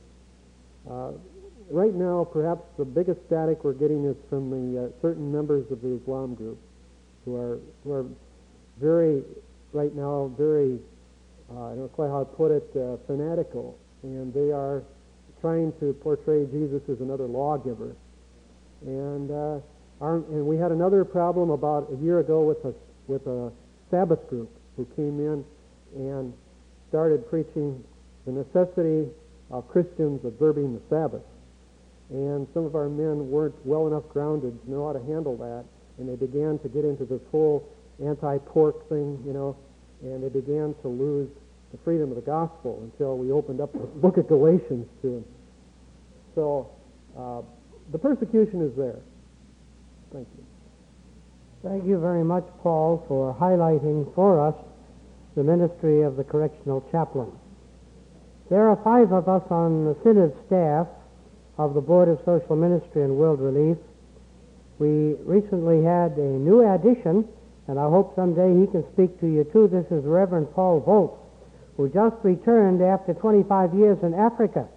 Right now, perhaps the biggest static we're getting is from the certain members of the Islam group who are very, right now, very, I don't know quite how to put it, fanatical. And they are trying to portray Jesus as another lawgiver. And we had another problem about a year ago with a Sabbath group who came in and started preaching the necessity of Christians observing the Sabbath. And some of our men weren't well enough grounded to know how to handle that, and they began to get into this whole anti-pork thing, you know, and they began to lose the freedom of the gospel until we opened up the book of Galatians to them. So the persecution is there. Thank you. Thank you very much, Paul, for highlighting for us the ministry of the correctional chaplain. There are 5 of us on the Synod staff of the Board of Social Ministry and World Relief. We recently had a new addition, and I hope someday he can speak to you too. This is Reverend Paul Volz, who just returned after 25 years in Africa.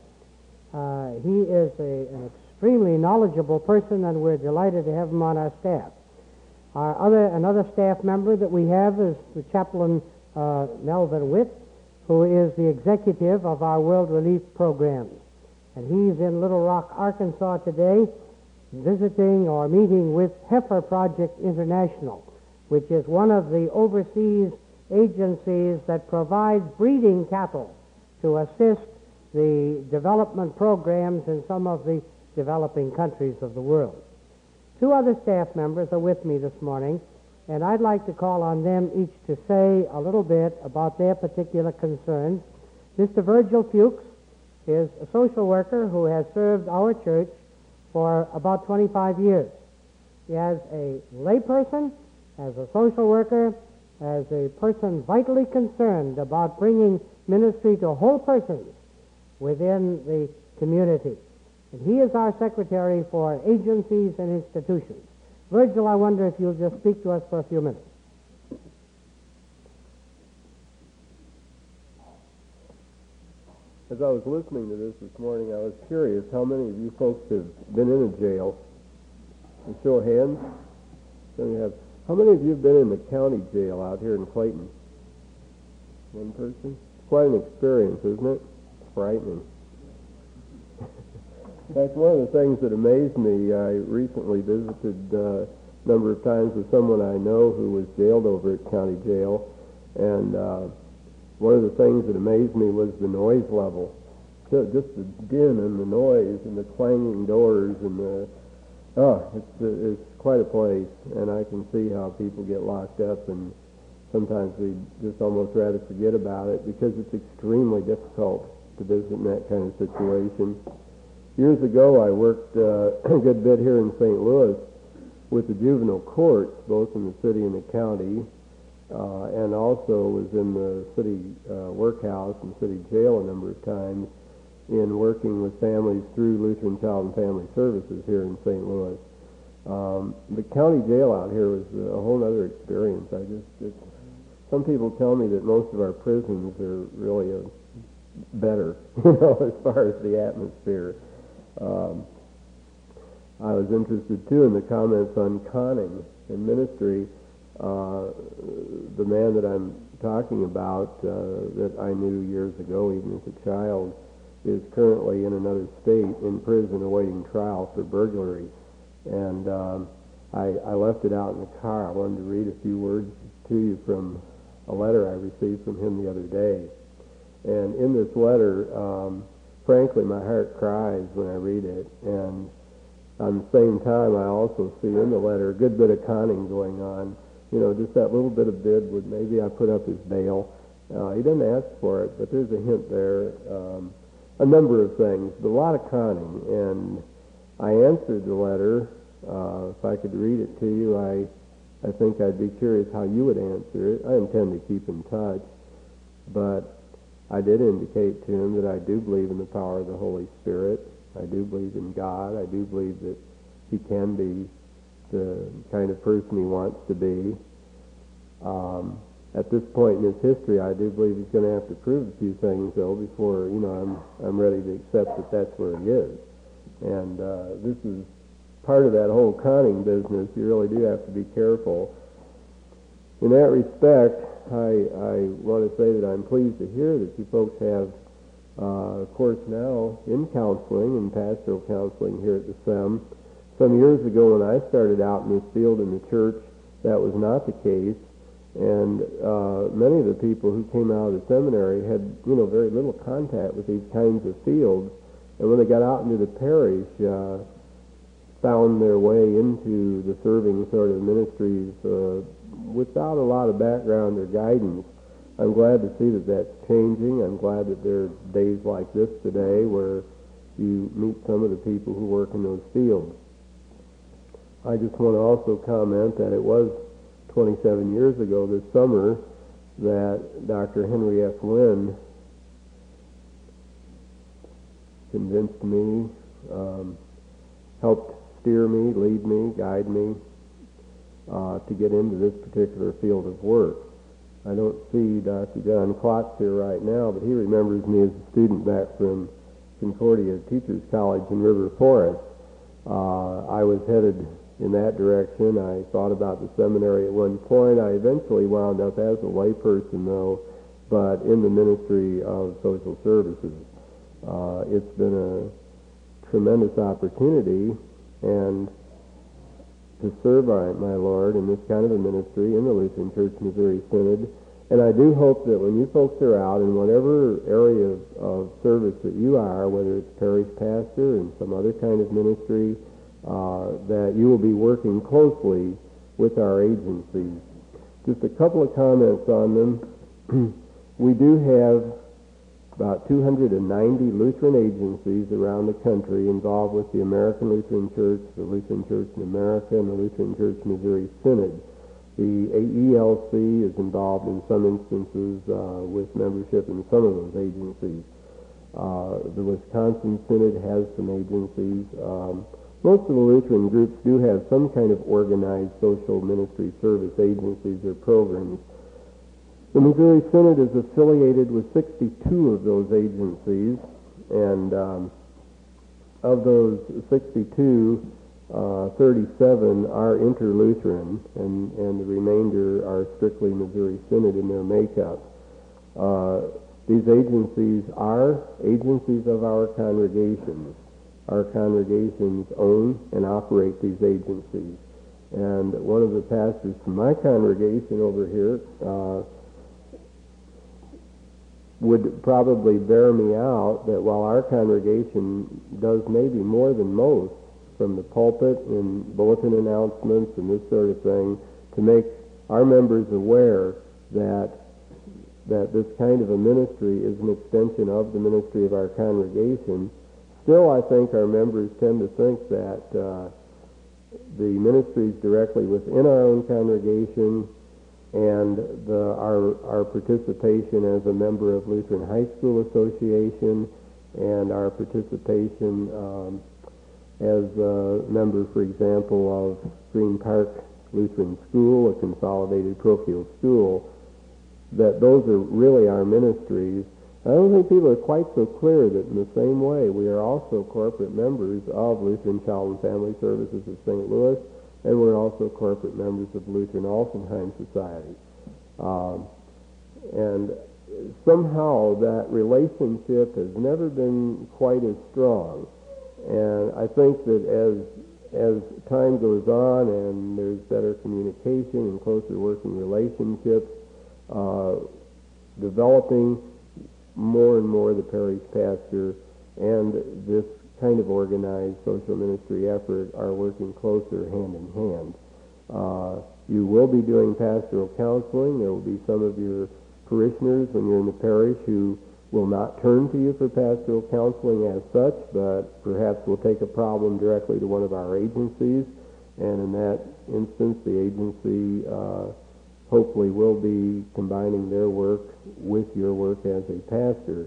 He is an extremely knowledgeable person, and we're delighted to have him on our staff. Another staff member that we have is the chaplain Melvin Witt, who is the executive of our World Relief programs. And he's in Little Rock, Arkansas today, visiting or meeting with Heifer Project International, which is one of the overseas agencies that provides breeding cattle to assist the development programs in some of the developing countries of the world. 2 other staff members are with me this morning, and I'd like to call on them each to say a little bit about their particular concerns. Mr. Virgil Fuchs is a social worker who has served our church for about 25 years. He as a layperson, as a social worker, as a person vitally concerned about bringing ministry to whole persons within the community. And he is our secretary for agencies and institutions. Virgil, I wonder if you'll just speak to us for a few minutes. As I was listening to this morning, I was curious how many of you folks have been in a jail. A show of hands. How many of you have been in the county jail out here in Clayton? One person? Quite an experience, isn't it? It's frightening. In fact, one of the things that amazed me, I recently visited a number of times with someone I know who was jailed over at county jail, and one of the things that amazed me was the noise level. Just the din and the noise and the clanging doors and it's quite a place, and I can see how people get locked up, and sometimes we just almost rather forget about it because it's extremely difficult to visit in that kind of situation. Years ago, I worked a good bit here in St. Louis with the juvenile courts, both in the city and the county, and also was in the city workhouse and city jail a number of times in working with families through Lutheran Child and Family Services here in St. Louis. The county jail out here was a whole other experience. Some people tell me that most of our prisons are really better, as far as the atmosphere. I was interested, too, in the comments on conning and ministry. The man that I'm talking about that I knew years ago, even as a child, is currently in another state in prison awaiting trial for burglary. And I left it out in the car. I wanted to read a few words to you from a letter I received from him the other day. And in this letter, frankly, my heart cries when I read it. And on the same time, I also see in the letter a good bit of conning going on. Just that little bit of bid would maybe I put up his bail. He doesn't ask for it, but there's a hint there. a number of things, but a lot of conning. And I answered the letter. If I could read it to you, I think I'd be curious how you would answer it. I intend to keep in touch, but I did indicate to him that I do believe in the power of the Holy Spirit. I do believe in God. I do believe that he can be the kind of person he wants to be. At this point in his history, I do believe he's going to have to prove a few things, though, before I'm ready to accept that that's where he is. And this is part of that whole conning business. You really do have to be careful. In that respect, I want to say that I'm pleased to hear that you folks have a course now in counseling and pastoral counseling here at the SEM. Some years ago when I started out in this field in the church, that was not the case. And many of the people who came out of the seminary had, very little contact with these kinds of fields. And when they got out into the parish, found their way into the serving sort of ministries without a lot of background or guidance. I'm glad to see that that's changing. I'm glad that there are days like this today where you meet some of the people who work in those fields. I just want to also comment that it was 27 years ago this summer that Dr. Henry F. Lynn convinced me, helped steer me, lead me, guide me to get into this particular field of work. I don't see Dr. John Klotz here right now, but he remembers me as a student back from Concordia Teachers College in River Forest. I was headed in that direction. I thought about the seminary at one point. I eventually wound up as a layperson, though, but in the ministry of social services. It's been a tremendous opportunity, and to serve my Lord in this kind of a ministry in the Lutheran Church Missouri Synod. And I do hope that when you folks are out in whatever area of service that you are, whether it's parish pastor and some other kind of ministry, that you will be working closely with our agencies. Just a couple of comments on them. We do have about 290 Lutheran agencies around the country involved with the American Lutheran Church, the Lutheran Church in America, and the Lutheran Church Missouri Synod. The AELC is involved in some instances with membership in some of those agencies. The Wisconsin Synod has some agencies. Most of the Lutheran groups do have some kind of organized social ministry service agencies or programs. The Missouri Synod is affiliated with 62 of those agencies, and of those 62, 37 are inter-Lutheran, and the remainder are strictly Missouri Synod in their makeup. These agencies are agencies of our congregations. Our congregations own and operate these agencies. And one of the pastors from my congregation over here would probably bear me out that while our congregation does maybe more than most from the pulpit in bulletin announcements and this sort of thing to make our members aware that this kind of a ministry is an extension of the ministry of our congregation, still I think our members tend to think that the ministries directly within our own congregation and our participation as a member of Lutheran High School Association and our participation as a member, for example, of Green Park Lutheran School, a consolidated parochial school, that those are really our ministries. I don't think people are quite so clear that in the same way we are also corporate members of Lutheran Child and Family Services of St. Louis, and we're also corporate members of Lutheran Altenheim Society. And somehow that relationship has never been quite as strong. And I think that as time goes on and there's better communication and closer working relationships, developing more and more the parish pastor and this kind of organized social ministry effort are working closer hand in hand. You will be doing pastoral counseling. There will be some of your parishioners when you're in the parish who will not turn to you for pastoral counseling as such, but perhaps will take a problem directly to one of our agencies, and in that instance, the agency hopefully will be combining their work with your work as a pastor.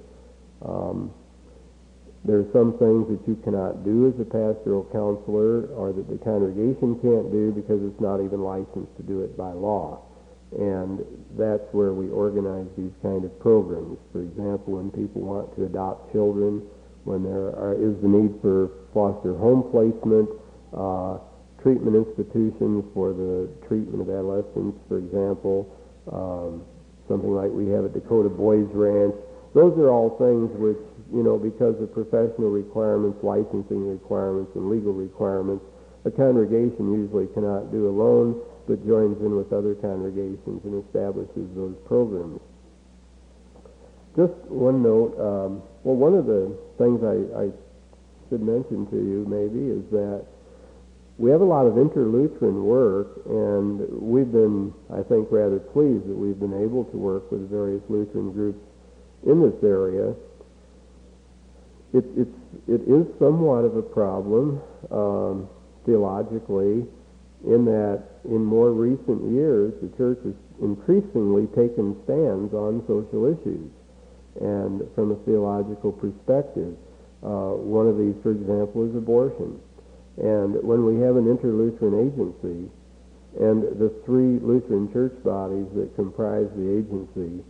There are some things that you cannot do as a pastoral counselor, or that the congregation can't do because it's not even licensed to do it by law. And that's where we organize these kind of programs. For example, when people want to adopt children, when there is the need for foster home placement, treatment institutions for the treatment of adolescents, for example, something like we have at Dakota Boys Ranch. Those are all things which, because of professional requirements, licensing requirements, and legal requirements, a congregation usually cannot do alone, but joins in with other congregations and establishes those programs. Just one note, one of the things I should mention to you maybe is that we have a lot of inter-Lutheran work, and we've been, I think, rather pleased that we've been able to work with various Lutheran groups in this area. It is somewhat of a problem theologically, in that in more recent years the church has increasingly taken stands on social issues, and from a theological perspective. One of these, for example, is abortion. And when we have an inter-Lutheran agency, and the three Lutheran church bodies that comprise the agency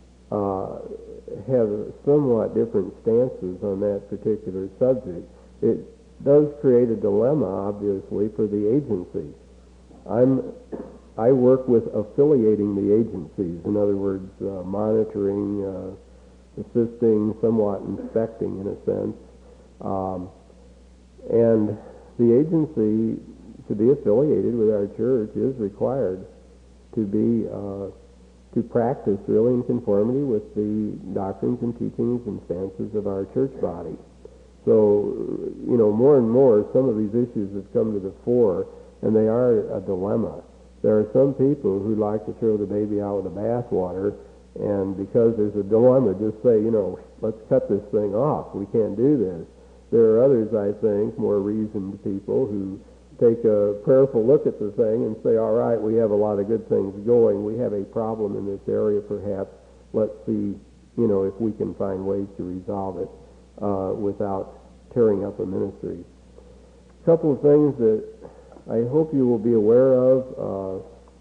have somewhat different stances on that particular subject, it does create a dilemma, obviously, for the agency. I work with affiliating the agencies, in other words, monitoring, assisting, somewhat inspecting in a sense. And the agency, to be affiliated with our church, is required to practice really in conformity with the doctrines and teachings and stances of our church body. So, more and more, some of these issues have come to the fore, and they are a dilemma. There are some people who like to throw the baby out with the bathwater, and because there's a dilemma, just say, let's cut this thing off. We can't do this. There are others, I think, more reasoned people who take a prayerful look at the thing and say, all right, we have a lot of good things going. We have a problem in this area, perhaps. Let's see, if we can find ways to resolve it without tearing up a ministry. A couple of things that I hope you will be aware of.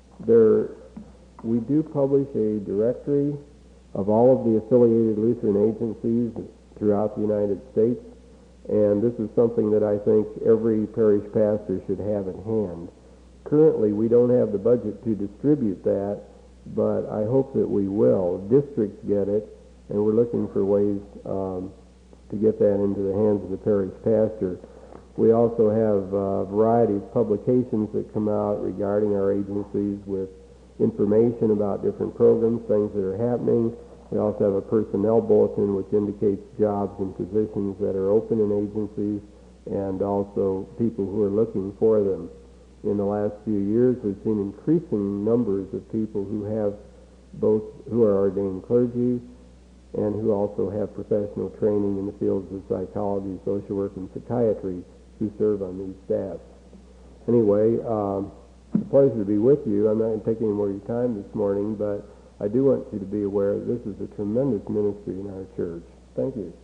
We do publish a directory of all of the affiliated Lutheran agencies throughout the United States, and this is something that I think every parish pastor should have at hand. Currently, we don't have the budget to distribute that, but I hope that we will. Districts get it, and we're looking for ways to get that into the hands of the parish pastor. We also have a variety of publications that come out regarding our agencies with information about different programs, things that are happening. We also have a personnel bulletin which indicates jobs and positions that are open in agencies, and also people who are looking for them. In the last few years, we've seen increasing numbers of people who are ordained clergy and who also have professional training in the fields of psychology, social work, and psychiatry who serve on these staffs. Anyway, it's a pleasure to be with you. I'm not going to take any more of your time this morning, but I do want you to be aware that this is a tremendous ministry in our church. Thank you.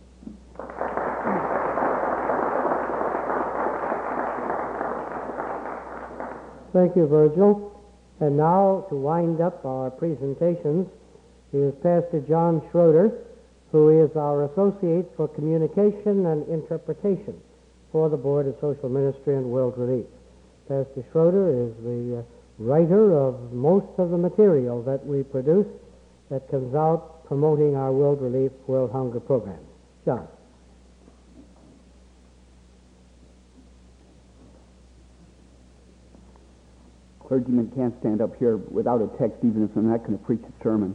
Thank you, Virgil. And now, to wind up our presentations, is Pastor John Schroeder, who is our Associate for Communication and Interpretation for the Board of Social Ministry and World Relief. Pastor Schroeder is the writer of most of the material that we produce that comes out promoting our World Relief, World Hunger program. John. Clergymen can't stand up here without a text, even if I'm not going to preach a sermon.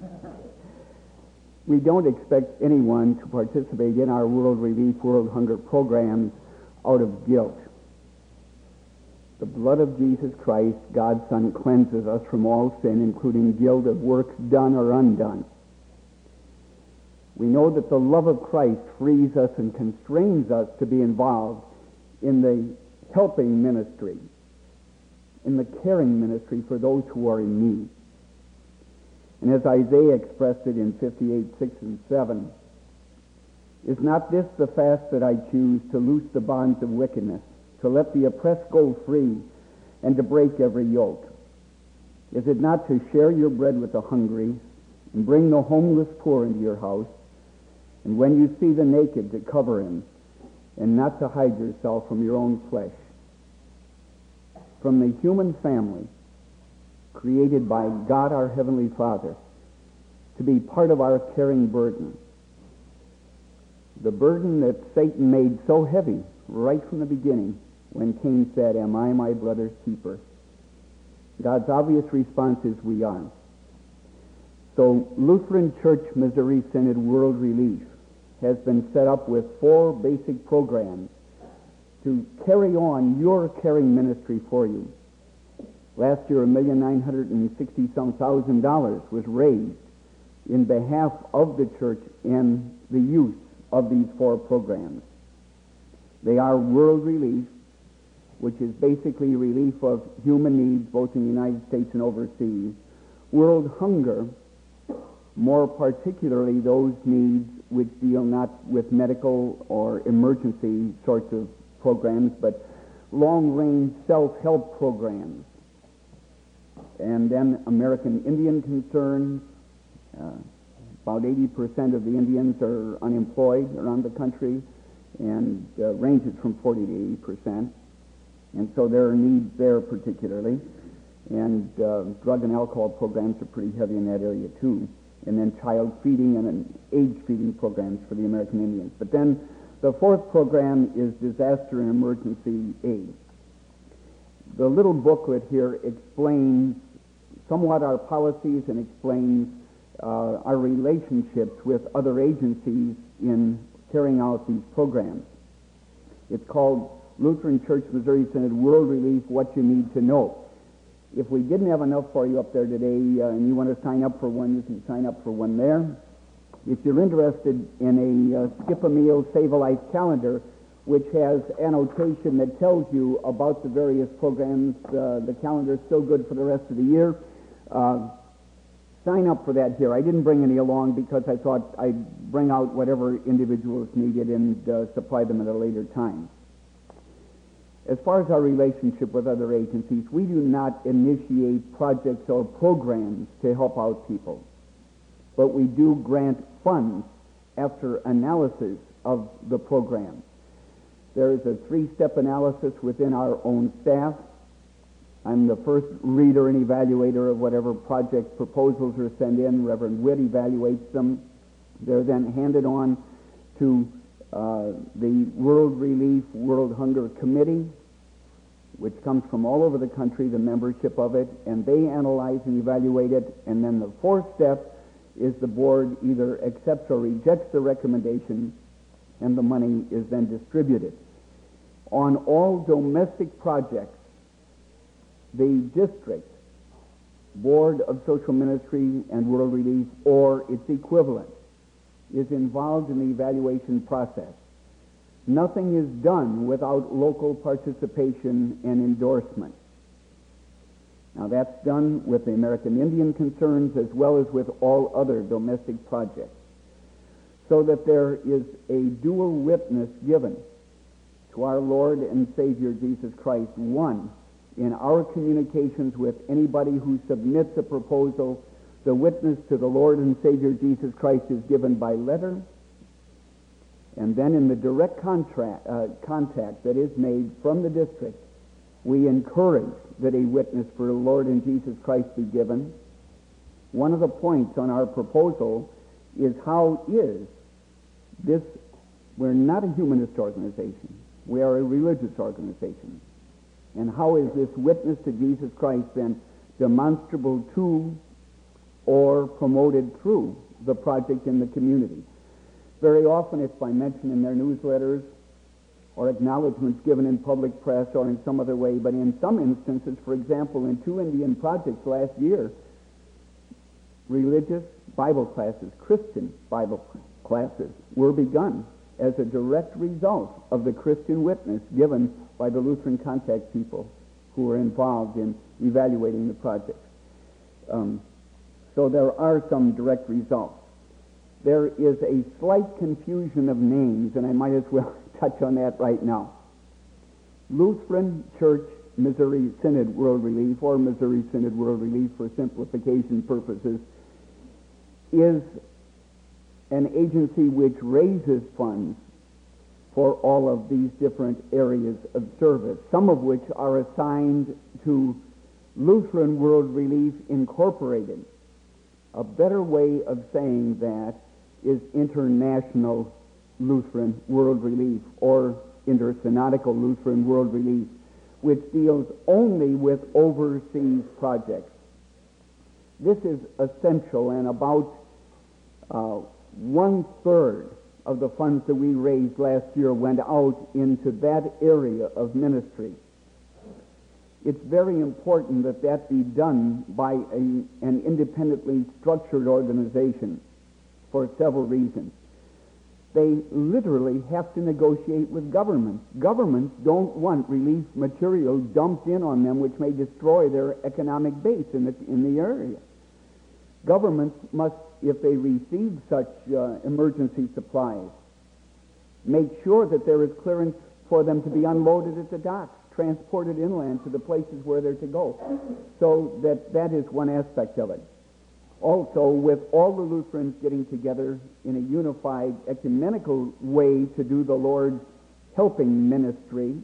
We don't expect anyone to participate in our World Relief, World Hunger programs out of guilt. The blood of Jesus Christ, God's Son, cleanses us from all sin, including guilt of works done or undone. We know that the love of Christ frees us and constrains us to be involved in the helping ministry, in the caring ministry for those who are in need. And as Isaiah expressed it in 58:6-7, is not this the fast that I choose, to loose the bonds of wickedness, to let the oppressed go free, and to break every yoke? Is it not to share your bread with the hungry, and bring the homeless poor into your house, and when you see the naked, to cover him, and not to hide yourself from your own flesh? From the human family, created by God our Heavenly Father, to be part of our caring burden, the burden that Satan made so heavy right from the beginning when Cain said, "Am I my brother's keeper?" God's obvious response is, we are. So Lutheran Church Missouri Synod World Relief has been set up with 4 basic programs to carry on your caring ministry for you. Last year, $1,960,000 was raised in behalf of the church and the youth of these 4 programs. They are World Relief, which is basically relief of human needs both in the United States and overseas. World Hunger, more particularly those needs which deal not with medical or emergency sorts of programs, but long-range self-help programs. And then American Indian Concerns. About 80% of the Indians are unemployed around the country, and ranges from 40 to 80%. And so there are needs there particularly. And drug and alcohol programs are pretty heavy in that area too. And then child feeding and age feeding programs for the American Indians. But then the 4th program is disaster and emergency aid. The little booklet here explains somewhat our policies and explains our relationships with other agencies in carrying out these programs. It's called Lutheran Church Missouri Synod World Relief, What You Need to Know. If we didn't have enough for you up there today and you want to sign up for one, you can sign up for one there. If you're interested in a Skip a Meal, Save a Life calendar, which has annotation that tells you about the various programs, the calendar is still good for the rest of the year. Sign up for that here. I didn't bring any along because I thought I'd bring out whatever individuals needed and supply them at a later time. As far as our relationship with other agencies, we do not initiate projects or programs to help out people, but we do grant funds after analysis of the program. There is a 3-step analysis within our own staff. I'm the first reader and evaluator of whatever project proposals are sent in. Reverend Witt evaluates them. They're then handed on to the World Relief, World Hunger Committee, which comes from all over the country, the membership of it, and they analyze and evaluate it. And then the 4th step is the board either accepts or rejects the recommendation, and the money is then distributed. On all domestic projects, the district Board of Social Ministry and World Relief, or its equivalent, is involved in the evaluation process. Nothing is done without local participation and endorsement. Now that's done with the American Indian Concerns as well as with all other domestic projects, so that there is a dual witness given to our Lord and Savior Jesus Christ. One, in our communications with anybody who submits a proposal, the witness to the Lord and Savior Jesus Christ is given by letter, and then in the direct contact that is made from the district, we encourage that a witness for the Lord and Jesus Christ be given. One of the points on our proposal is how is this, we're not a humanist organization, we are a religious organization. And how is this witness to Jesus Christ then demonstrable to or promoted through the project in the community? Very often it's by mention in their newsletters or acknowledgments given in public press or in some other way, but in some instances, for example, in 2 Indian projects last year, religious Bible classes, Christian Bible classes were begun as a direct result of the Christian witness given by the Lutheran contact people who were involved in evaluating the project. So there are some direct results. There is a slight confusion of names, and I might as well touch on that right now. Lutheran Church Missouri Synod World Relief, or Missouri Synod World Relief for simplification purposes, is an agency which raises funds for all of these different areas of service, some of which are assigned to Lutheran World Relief Incorporated. A better way of saying that is International Lutheran World Relief, or Intersynodical Lutheran World Relief, which deals only with overseas projects. This is essential, and about 1/3 of the funds that we raised last year went out into that area of ministry. It's very important that that be done by an independently structured organization for several reasons. They literally have to negotiate with governments. Governments don't want relief material dumped in on them which may destroy their economic base in the area. Governments must, if they receive such emergency supplies, make sure that there is clearance for them to be unloaded at the docks, transported inland to the places where they're to go. So that is one aspect of it. Also, with all the Lutherans getting together in a unified ecumenical way to do the Lord's helping ministry,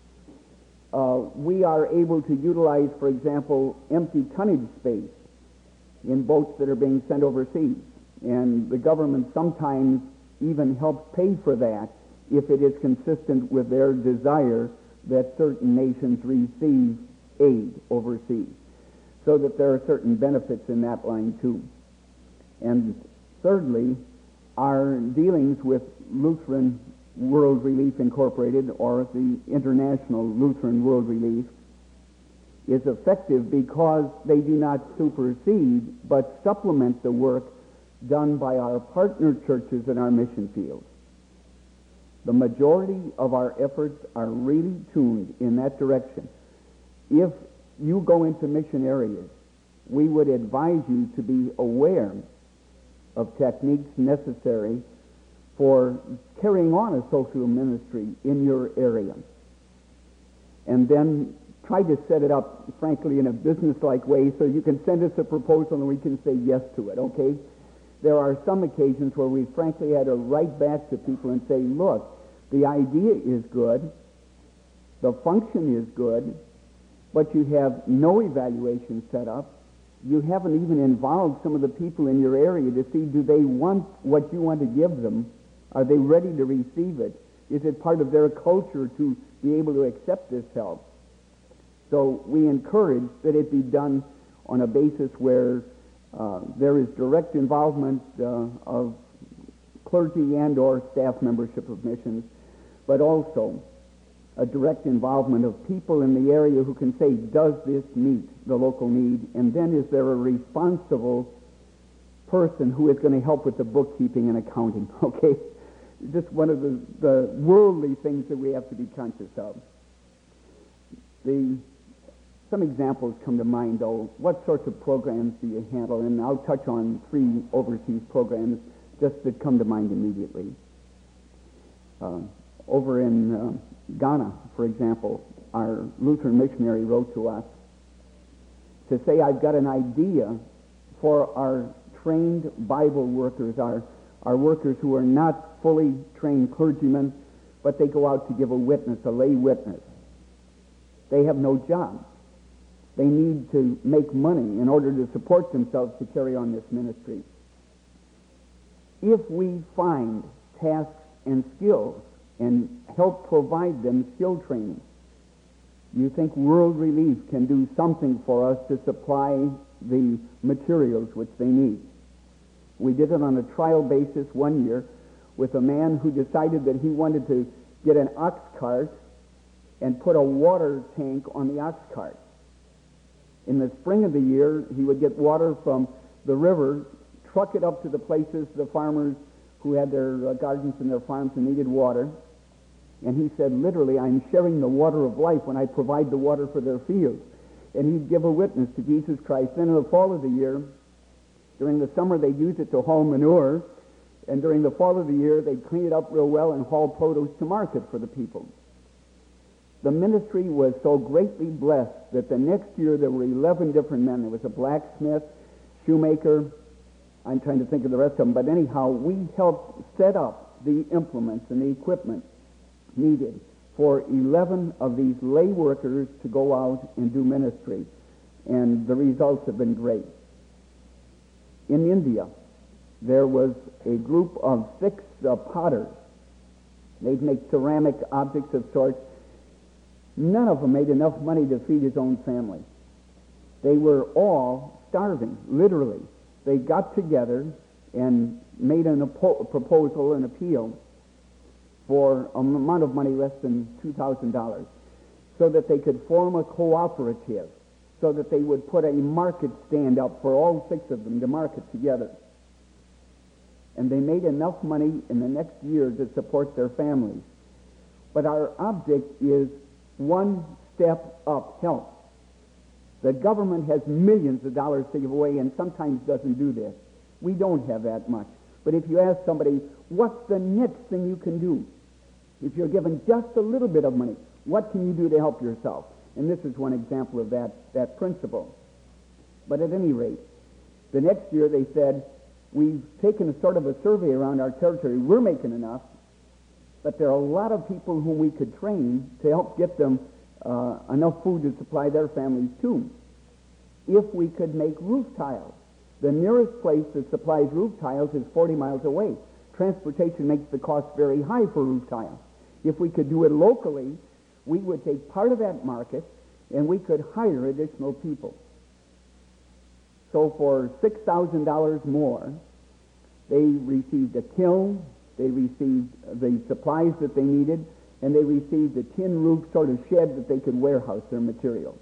we are able to utilize, for example, empty tonnage space in boats that are being sent overseas. And the government sometimes even helps pay for that if it is consistent with their desire that certain nations receive aid overseas. So that there are certain benefits in that line too. And thirdly, our dealings with Lutheran World Relief Incorporated, or the International Lutheran World Relief, is effective because they do not supersede but supplement the work done by our partner churches in our mission fields. The majority of our efforts are really tuned in that direction. If you go into mission areas, we would advise you to be aware of techniques necessary for carrying on a social ministry in your area. And then try to set it up, frankly, in a business-like way so you can send us a proposal and we can say yes to it, okay? There are some occasions where we frankly had to write back to people and say, look, the idea is good, the function is good, but you have no evaluation set up. You haven't even involved some of the people in your area to see, do they want what you want to give them? Are they ready to receive it? Is it part of their culture to be able to accept this help? So we encourage that it be done on a basis where there is direct involvement of clergy and or staff membership of missions, but also a direct involvement of people in the area who can say, does this meet the local need? And then is there a responsible person who is going to help with the bookkeeping and accounting, okay? Just one of the worldly things that we have to be conscious of. Some examples come to mind, though. What sorts of programs do you handle? And I'll touch on 3 overseas programs just that come to mind immediately. Over in Ghana, for example, our Lutheran missionary wrote to us to say, I've got an idea for our trained Bible workers, our workers who are not fully trained clergymen, but they go out to give a witness, a lay witness. They have no job. They need to make money in order to support themselves to carry on this ministry. If we find tasks and skills and help provide them skill training, you think World Relief can do something for us to supply the materials which they need? We did it on a trial basis one year with a man who decided that he wanted to get an ox cart and put a water tank on the ox cart. In the spring of the year, he would get water from the river, truck it up to the places the farmers who had their gardens and their farms and needed water. And he said, literally, I'm sharing the water of life when I provide the water for their fields. And he'd give a witness to Jesus Christ. Then in the fall of the year, during the summer, they'd use it to haul manure. And during the fall of the year, they'd clean it up real well and haul produce to market for the people. The ministry was so greatly blessed that the next year there were 11 different men. There was a blacksmith, shoemaker. I'm trying to think of the rest of them. But anyhow, we helped set up the implements and the equipment needed for 11 of these lay workers to go out and do ministry. And the results have been great. In India, there was a group of 6 potters. They'd make ceramic objects of sorts. None of them made enough money to feed his own family. They were all starving, literally. They got together and made a proposal, an appeal, for an amount of money less than $2,000, so that they could form a cooperative, so that they would put a market stand up for all 6 of them to market together. And they made enough money in the next year to support their families. But our object is one step up help. The government has millions of dollars to give away and sometimes doesn't do this. We don't have that much. But if you ask somebody, what's the next thing you can do? If you're given just a little bit of money, what can you do to help yourself? And this is one example of that principle. But at any rate, the next year they said, we've taken a sort of a survey around our territory. We're making enough, but there are a lot of people whom we could train to help get them enough food to supply their families too. If we could make roof tiles. The nearest place that supplies roof tiles is 40 miles away. Transportation makes the cost very high for roof tiles. If we could do it locally, we would take part of that market and we could hire additional people. So for $6,000 more, they received a kiln, they received the supplies that they needed, and they received a tin roof sort of shed that they could warehouse their material.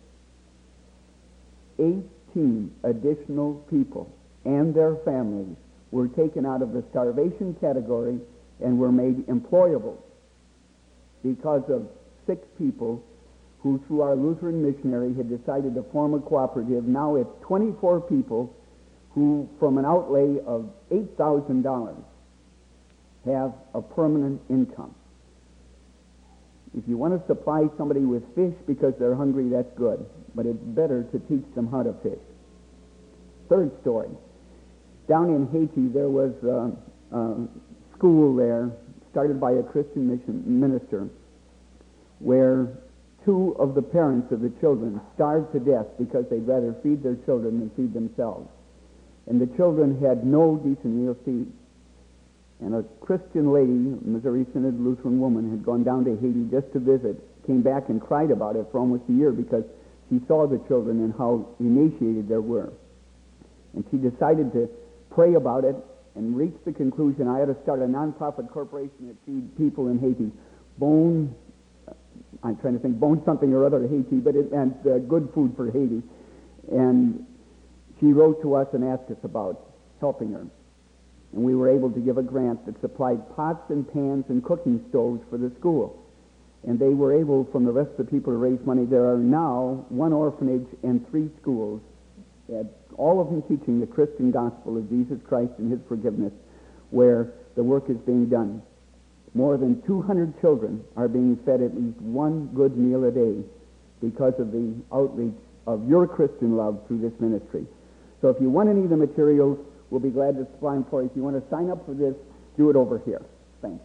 18 additional people and their families were taken out of the starvation category and were made employable because of 6 people who, through our Lutheran missionary, had decided to form a cooperative. Now it's 24 people who, from an outlay of $8,000, have a permanent income. If you want to supply somebody with fish because they're hungry, that's good. But it's better to teach them how to fish. Third story. Down in Haiti, there was a school there started by a Christian minister where 2 of the parents of the children starved to death because they'd rather feed their children than feed themselves. And the children had no decent meal to eat. And a Christian lady, a Missouri Synod Lutheran woman, had gone down to Haiti just to visit, came back and cried about it for almost a year because she saw the children and how emaciated they were. And she decided to pray about it and reach the conclusion, I ought to start a nonprofit corporation that feeds people in Haiti. Bone something or other Haiti, but it meant good food for Haiti. And she wrote to us and asked us about helping her. And we were able to give a grant that supplied pots and pans and cooking stoves for the school. And they were able, from the rest of the people, to raise money. There are now 1 orphanage and 3 schools, all of them teaching the Christian gospel of Jesus Christ and His forgiveness, where the work is being done. More than 200 children are being fed at least 1 good meal a day because of the outreach of your Christian love through this ministry. So if you want any of the materials, we'll be glad to supply them for you. If you want to sign up for this, do it over here. Thanks.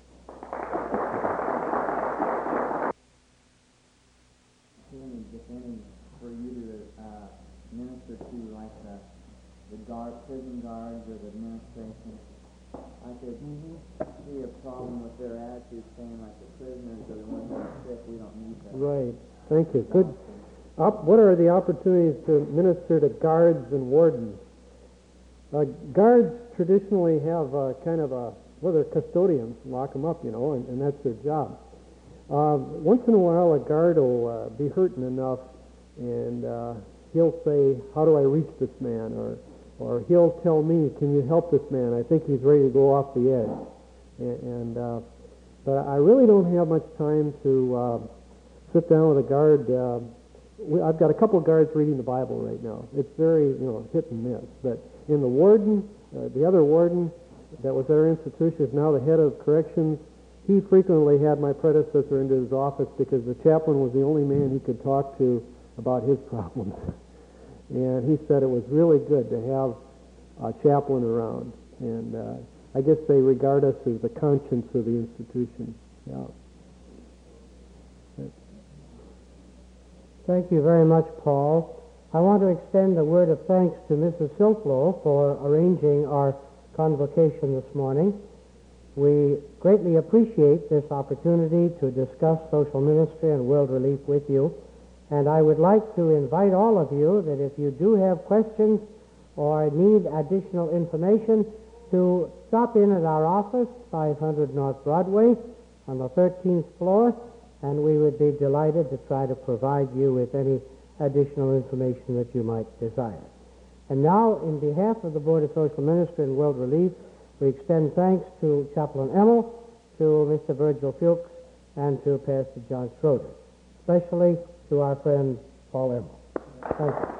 For you to minister to, like the prison guards or the administration, I could see a problem with their attitude, saying like the prisoners are the ones who are sick, we don't need them. Right. Thank you. Good. What are the opportunities to minister to guards and wardens? Guards traditionally have they're custodians, lock them up, and that's their job. Once in a while, a guard will be hurting enough, and he'll say, how do I reach this man? Or or he'll tell me, "Can you help this man? I think he's ready to go off the edge." But I really don't have much time to sit down with a guard. I've got a couple of guards reading the Bible right now. It's very, hit and miss. But in the warden, the other warden that was at our institution is now the head of corrections. He frequently had my predecessor into his office because the chaplain was the only man he could talk to about his problems. And he said it was really good to have a chaplain around. And I guess they regard us as the conscience of the institution. Yeah. Thank you very much, Paul. I want to extend a word of thanks to Mrs. Silklow for arranging our convocation this morning. We greatly appreciate this opportunity to discuss social ministry and world relief with you. And I would like to invite all of you that if you do have questions or need additional information, to stop in at our office, 500 North Broadway, on the 13th floor, and we would be delighted to try to provide you with any additional information that you might desire. And now, in behalf of the Board of Social Ministry and World Relief, we extend thanks to Chaplain Emmel, to Mr. Virgil Fuchs, and to Pastor John Schroeder, especially to our friend Paul Emmel. Thank you.